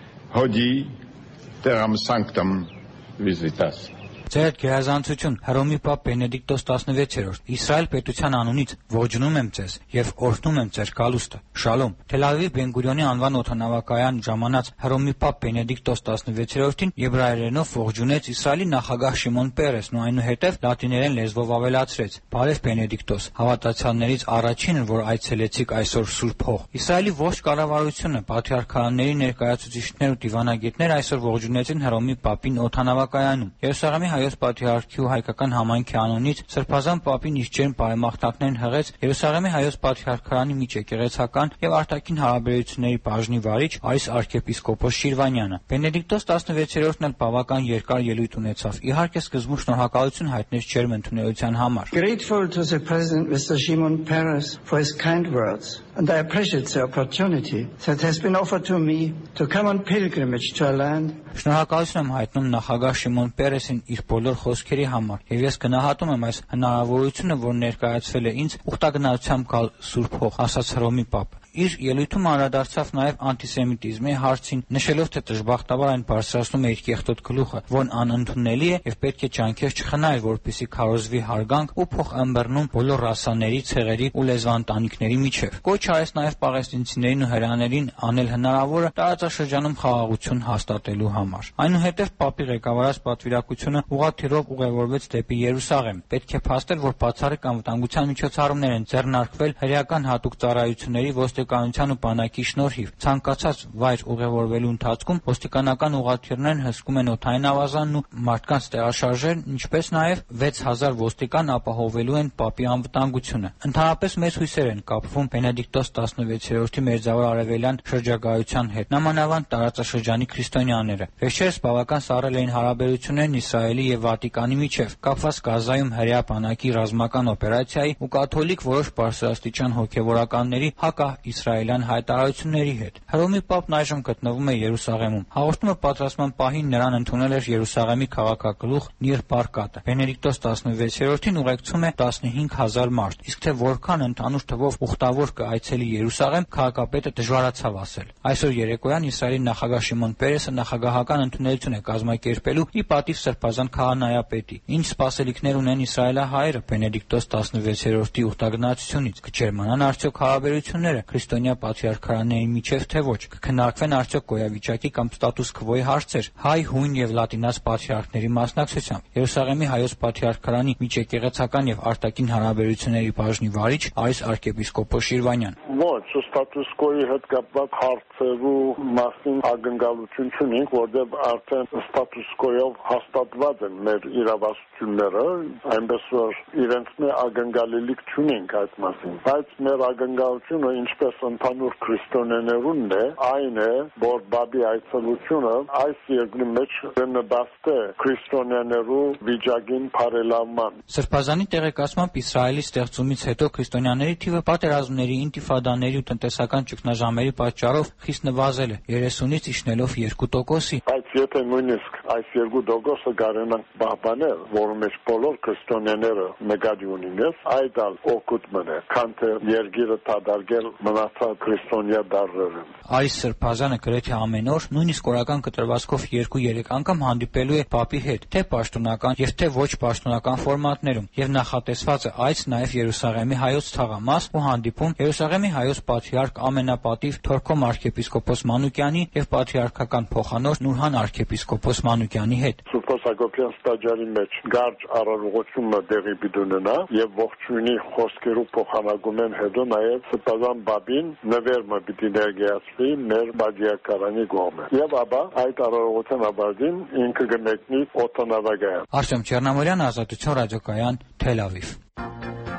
S18: hodie teram sanctum visitas.
S19: Ձեր գերազանցություն Հռոմի Պապ Բենեդիկտոս տասնվեցերորդ Իսրայել պետության անունից ողջունում եմ ձեզ եւ օրհնում եմ ձեր գալուստը։ Շալոմ։ Թել Ավիվ Բեն-Գուրիոնի անվան օդանավակայան ժամանած Հռոմի Պապ Բենեդիկտոս տասնվեցերորդին եբրայերենով ողջունեց Իսրայելի նախագահ Շիմոն Պերեսն ու այնուհետև լատիներեն լեզվով ավելացրեց. Բարև Բենեդիկտոս, հավատացյալներից առաջինը, որ այցելեցիք այսօր Սուրբ Հող։ Իսրայելի ողջ կառավարությունը, պատրիարքաների ներկայացուցիչներ ու դիվանագետներ այսօր ողջունեցին Հռոմի Պապին օդանավակայանում։ Երուսաղեմի Հայոց Պատրիարքի ու հայկական համայնքի անունից Սրբազան Պապին իր ջերմ բարեմաղթանքներն հղեց Երուսաղեմի Հայոց Պատրիարքարանի միջեկեղեցական եւ արտաքին հարաբերությունների բաժնի վարիչ այս arczepiskopos Շիրվանյանը։ Բենեդիկտոս տասնվեցերորդն էլ բավական երկար ելույթ ունեցավ։ Իհարկե սկզբում շնորհակալություն հայտնեց ջերմ ընդունելության համար։
S20: Grateful to the President Mister Shimon Peres for his kind words, and I appreciate the opportunity that has been offered to me to come on pilgrimage to a land.
S19: Շնորհակալություն եմ հայտնում նախագահ Շիմոն Պերեսին իր բոլոր խոսքերի համար, եւ ես գնահատում եմ այս հնարավորությունը, որ ներկայացվել է ինձ ուխտագնացությամբ գալ Սուրբ Հող, ասաց Հռոմի Պապը։ Իր ելույթում անդրադարձավ նաև անտիսեմիտիզմի հարցին, նշելով, թե դժբախտաբար այն բարձրացնում է իր կեղտոտ գլուխը, որն անընդունելի է եւ պետք է ջանքեր չխնայել, որպեսզի քարոզվի հարգանք ու փոխըմբռնում բոլոր ռասաների, ցեղերի ու լեզվաընտանիքների միջև։ Կոչ արեց նաև պաղեստինցիներին ու հրեաներին անել հնարավորը տարածաշրջանում խաղաղություն հաստատելու համար։ Այնուհետև Պապի ղեկավարած պատվիրակությունը ուղղաթիռով ուղևորվեց դեպի Երուսաղեմ։ Պետք է փաստել, որ բացառիկ անվտանգության միջոցառումներ են ձեռնարկվել հրեական հատուկ ծառայությունների ոստիկանության ու բանակի շնորհիվ։ Ցանկացած վայր ուղևորվելու ընթացքում ոստիկանական ուղղաթիռներն հսկում են օդային ավազանն ու մարդկանց տեղաշարժերն, ինչպես նաև վեց հազար ոստիկան ապահովելու են Պապի անվտանգությունը։ Ընդհանրապես մեծ հույսեր են կապվում Բենեդիկտոս տասնվեցերորդի Մերձավոր Արևելյան շրջագայության հետ, նամանավանդ տարածաշրջանի քրիստոնյաները։ Վերջերս բավական սառել էին հարաբերություններն Իսրայելի եւ Վատիկանի միջև, կապված Գազայում հրեա բանակի ռազմական օպերացիայի ու կաթոլիկ որոշ բարձրաստիճան հոգեվորականների հակաիսրայելյան հայտարարությունների հետ։ Հռոմի Պապն այժմ գտնվում է Երուսաղեմում։ Հաղորդումը պատրաստման պահին նրան ընդունել էր Երուսաղեմի քաղաքագլուխ Նիր Բարկատը։ Բենեդիկտոս տասնվեցերորդին ուղեկցում է տասնհինգ հազար մարդ, իսկ թե որքան ընդհանուր թվով ուխտավոր կայցելի Երուսաղեմ, քաղաքապետը դժվարացավ ասել։ Այսօր երեկոյան Իսրայելի նախագահ Շիմոն Պերեսը նախագահական ընդունելություն է կազմակերպելու ի պատիվ սրբազան քահանայապետի։ Ինչ սպասելիքներ ունեն իսրայելահայերը Բենեդիկտոս տասնվեցերորդի ուխտագնացությունից։ Կջերմանան արդյոք հարաբերությունները քրիստոնյա պատրիարքարանների միջև, թե ոչ։ Կքննարկվեն արդյոք գոյավիճակի կամ ստատուս քվոյի հարցեր հայ, հույն եւ լատինաց պատրիարքների մասնակցությամբ։ Երուսաղեմի Հայոց Պատրիարքարանի միջեկեղեցական եւ արտաքին հարաբերությունների բաժնի վարիչ այս arczepiskopos Շիրվանյան։
S21: Ոչ, ստատուս քվոյի հետ կապված հարցերու մասին ակնկալություն չունենք, որտեղ արդեն ստատուս քվոյով հաստատված են մեր իրավասությունները, այնպես որ իրենց մի ակնկալելիք չունենք այդ մասին։ Բայց մեր ակնկալությունը ինչպես ընդհանուր քրիստոնյաներունն է, այն է, որ Բաբի այցելությունը այս երկրի մեջ կնպաստի քրիստոնյաներու վիճակին բարելավման։
S19: Սրբազանի տեղեկացմամբ Իսրայելի ստեղծումից հետո քրիստոնյաների թիվը պատերազմների, ինտիֆադաների ու տնտեսական ճգնաժամերի պատճառով խիստ նվազել է, երեսունից իջնելով երկու տոկոսի։
S21: Բայց եթե նույնիսկ այս երկու տոկոսը կարենանք պահպանել, որը մեջ բոլոր քրիստոնյաները նկատի ունենես, այդ ալ օգուտ մնա, քան թե երկիրը դադարել մնացած քրիստոնյա դարերին։
S19: Այս սրբազանը գրեթե ամեն օր, նույնիսկ օրական կտրվածքով երկու-երեք անգամ հանդիպելու է Պապի հետ, թե պաշտոնական եւ թե ոչ պաշտոնական ֆորմատներում, եւ նախատեսված է այց նաեւ Երուսաղեմի Հայոց թաղամաս ու հանդիպում Երուսաղեմի Հայոց Պատրիարք ամենապատիվ Թորքոմ arczepiskopos Մանուկյանի եւ պատրիարքական փոխանոր Նուրհան arczepiskopos Մանուկյանի հետ։
S21: Սուրբ Հակոբյան ստաճարի մեջ գարջ արարողությունը դեղի պիտունենա եւ ողջունի խոսքերու փոխանակումեն հետո նաեւ սպազան Բաբին նվերմը պիտի ներկայացվի մեր բաժակարանի կողմը։ Եվ ապա այդ արարողության ավարտին ինքը կմեկնի օդանավակայան։
S19: Արտյոմ Չեռնամորյան, Ազատություն ռադիոկայան, Թել Ավիվ։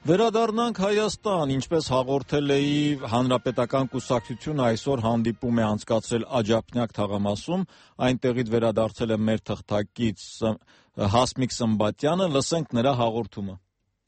S1: Վերադառնանք Հայաստան, ինչպես հաղորդել էի, Հանրապետական կուսակցությունը այսօր հանդիպում է անցկացրել Աջափնյակ թաղամասում, այնտեղից վերադարձել է մեր թղթակից Հասմիկ Սմբատյանը, լսենք նրա հաղորդումը։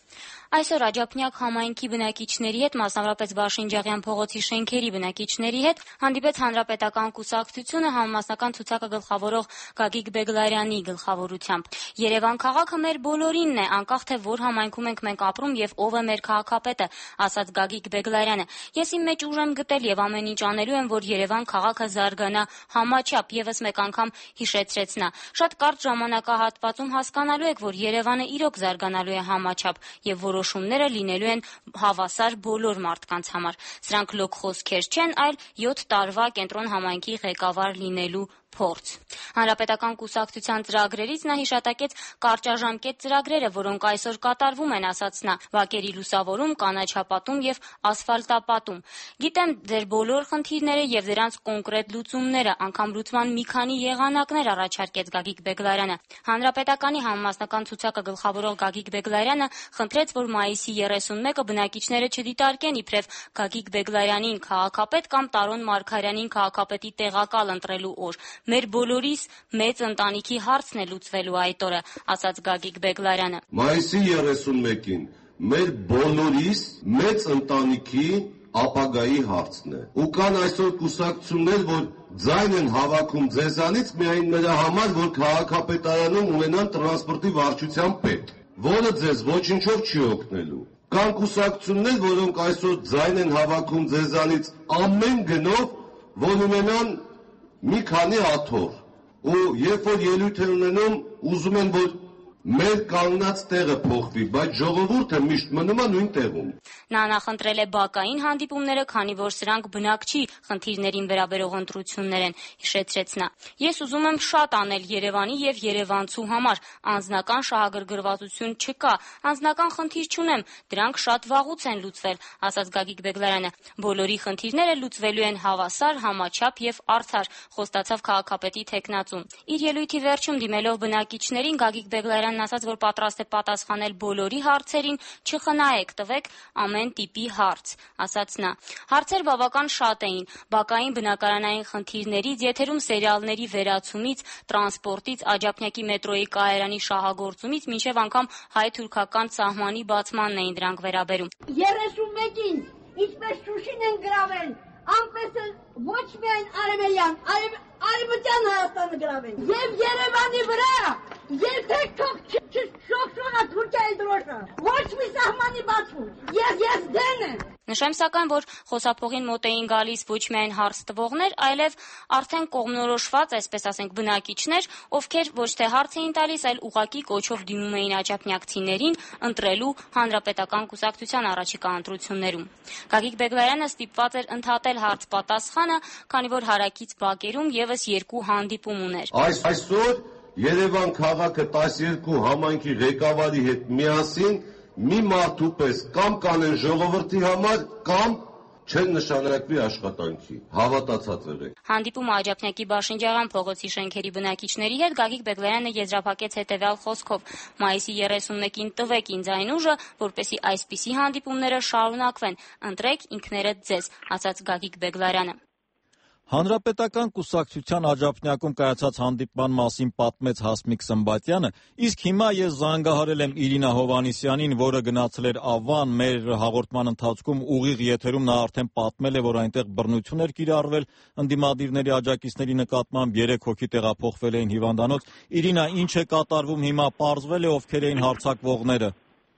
S2: Այսօր Աջափնյակ համայնքի բնակիչների հետ, մասնավորապես Վաշինջաղյան փողոցի շենքերի բնակիչների հետ հանդիպեց Հանրապետական կուսակցությունը համամասնական ցուցակը գլխավորող Գագիկ Բեգլարյանի գլխավորությամբ։ Երևան քաղաքը մեր բոլորինն է, անկախ թե որ համայնքում ենք մենք ապրում եւ ով է մեր քաղաքապետը, ասաց Գագիկ Բեգլարյանը։ Ես իմ մեջ ուժ եմ գտել եւ ամեն ինչ անելու եմ, որ Երևան քաղաքը զարգանա համաչափ, եւս մեկ անգամ հիշեցրեց նա։ Շատ կարճ ժամանակահատվածում հասկանալու եք, որ Երևանը իրոք զարգանալու է համաչափ եւ որ որոշումները լինելու են հավասար բոլոր մարդկանց համար։ Սրանք լոկ խոսքեր չեն, այլ յոթ տարվա կենտրոն համայնքի ղեկավար լինելու փորձ։ Հանրապետական կուսակցության ծրագրերից նա հիշատակեց կարճաժամկետ ծրագրերը, որոնք այսօր կատարվում են, ասաց նա՝ վակերի լուսավորում, կանաչապատում եւ ասֆալտապատում։ Գիտեմ ձեր բոլոր խնդիրները եւ դրանց կոնկրետ լուծումները, անգամ լուծման մի քանի եղանակներ առաջարկեց Գագիկ Բեգլարյանը։ Հանրապետականի համամասնական ցուցակը գլխավորող Գագիկ Բեգլարյանը խնդրեց, որ մայիսի երեսունմեկը բնակիչները չդիտարկեն իբրև Գագիկ Բեգլարյանին քաղաքապետ կամ Տարոն Մարգարյանին քաղաքապետի տեղակալ ընտրելու օր։ Մեր բոլորիս մեծ ընտանիքի հարցն է լուծվելու այդ օրը, ասաց Գագիկ Բեգլարյանը։
S4: Մայիսի երեսունմեկին մեր բոլորիս մեծ ընտանիքի ապագայի հարցն է։ Ու կան այսօր կուսակցություններ, որ ձայն են հավաքում ձեզանից միայն նրա համար, որ քաղաքապետարանում ունենան տրանսպորտի վարչության պետ, որը ձեզ ոչինչով չի օգնելու։ Կան կուսակցություններ, որոնք այսօր ձայն են հավաքում ձեզանից ամեն գնով, որ ունենան մի քանի աթոռ, ու երբ որ ելույթ են ունենում, ուզում են, որ մեր կանգնած տեղը փոխվի, բայց ժողովուրդը միշտ մնում է նույն տեղում։
S2: Նա նախընտրել է բակային հանդիպումները, քանի որ սրանք բնակչի խնդիրներին վերաբերող ընտրություններ են, հիշեցրեց նա։ Ես ուզում եմ շատ անել Երևանի եւ երևանցու համար, անձնական շահագրգռվածություն չկա, անձնական խնդիր չունեմ, դրանք շատ վաղուց են լուծվել, ասաց Գագիկ Բեգլարյանը։ Բոլորի խնդիրները լուծվելու են հավասար, համաչափ եւ արդար, խոստացավ քաղաքապետի թեկնածուն։ Իր ելույթի վերջում դիմելով բնակիչներին Գագիկ Բեգլարյանը ասաց, որ պատրաստ է պատասխանել բոլորի հարցերին, չխնայեք, տվեք ամեն տիպի հարց, ասաց նա։ Հարցեր բավական շատ էին՝ բակային բնակարանային խնդիրներից, եթերում սերիալների վերացումից, տրանսպորտից, Աջափնյակի մետրոյի կայարանի շահագործումից, մինչև անգամ հայ-թուրքական սահմանի բացմանն էին դրանք վերաբերում։
S23: երեսունմեկին ինչպես Շուշին են գրավել, անպես ոչ միայն Արևելյան, Արևմտյան Հայաստանը գրավել։ Եվ Երևանի վրա երբեք թող չշոխշողա Թուրքիայի դրոշը։ Ոչ մի սահմանի բացվում։ Ես ես դեն եմ։
S2: Նշեմ սակայն, որ խոսափողին մոտ էին գալիս ոչ միայն հարց տվողներ, այլև արդեն կողմնորոշված, այսպես ասենք, բնակիչներ, ովքեր ոչ թե հարց էին տալիս, այլ ուղղակի կոչով դիմում էին աջափնյակցիներին ընտրելու Հանրապետական կուսակցության առաջիկա ընտրություններում։ Գագիկ Բեգլարյանը ստիպված էր ընդհատել հարց-պատասխանը, քանի որ հարակից բակերում եւս երկու հանդիպում ուներ։
S4: Այս այսօր Երևան քաղաքը տասներկու համայնքի ղեկավարի հետ միասին մի մարդու պես կամ կանեն ժողովրդի համար, կամ չեն նշանակվի աշխատանքի, հավատացած եղեք։
S2: Հանդիպումը Աջափնյակի Վաշինջաղյան փողոցի շենքերի բնակիչների հետ Գագիկ Բեգլարյանը եզրափակեց հետևյալ խոսքով. մայիսի երեսունմեկին տվեք ինձ այն ուժը, որպեսզի այսպիսի հանդիպումները շարունակվեն, ընտրեք ինքներդ ձեզ, ասաց Գագիկ Բեգլարյանը։
S1: Հանրապետական կուսակցության Աջափնյակում կայացած հանդիպման մասին պատմեց Հասմիկ Սմբատյանը, իսկ հիմա ես զանգահարել եմ Իրինա Հովհաննիսյանին, որը գնացել էր Ավան, մեր հաղորդման ընթացքում ուղիղ եթերում նա արդեն պատմել է, որ այնտեղ բռնություն էր կիրառվել ընդդիմադիրների աջակիցների նկատմամբ, երեք հոգի տեղափոխվել էին հիվանդանոց։ Իրինա, ինչ է կատարվում հիմա, պարզվել է ովքեր էին հարձակվողները։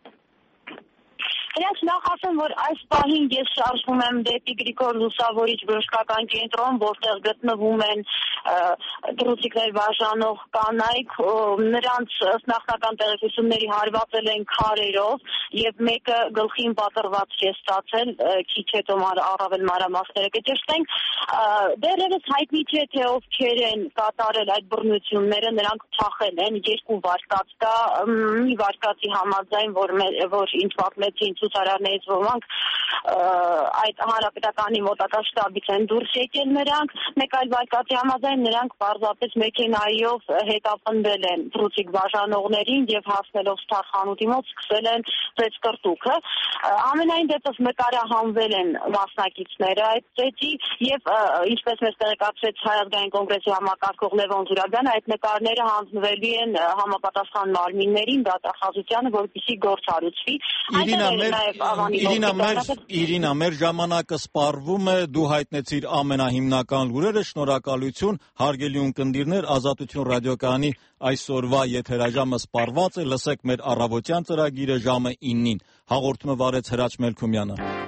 S24: Իրենց նախ ասեմ, որ այս պահին ես շարժվում եմ դեպի Գրիգոր Լուսավորիչ բժշկական կենտրոն, որտեղ գտնվում են դրուցիկներ բաժանող կանայք, նրանց ըստ նախնական տեղեկությունների հարվածել են քարերով եւ մեկը գլխին պատրված չի ստացել, քիչ հետո առավել մանրամասները կճշտենք։ Դեռևս հայտնի չէ, թե ովքեր են կատարել այդ բռնությունները, նրանք փախել են, երկու վարկած կա, մի վարկածի համաձայն, որ որ ինձ պատմեցին ցուցարար նկարներից ոմանք այդ հանրապետականի մոտակա շտաբից են դուրս եկել նրանք, մեկ այլ վարկածի համաձայն նրանք պարզապես մեքենայով հետապնդել են թռուցիկ բաժանողներին եւ հասնելով Սթարխանութի մոտ սկսել են ծեծկռտուքը։ Ամենայն դեպս նկարահանվել են մասնակիցները այդ ծեծի եւ ինչպես մեզ տեղեկացրեց Հայ ազգային կոնգրեսի համակարգող Լևոն Զուրաբյանը, այդ նկարները հանձնվելու են համապատասխան մարմիններին, դատախազությանը, որպեսզի գործ հարուցվի։
S1: Իրինա, մեր ժամանակը սպառվում է, դու հայտնեցիր ամենահիմնական լուրերը, շնորհակալություն, հարգելի ունկնդիրներ, Ազատություն ռադիոկայանի այսօրվա եթերաժամը սպառված է, լսեք մեր առավոտյան ծրագիրը ժամը իննին, հաղորդումը վարեց Հրաչ Մելքումյանը։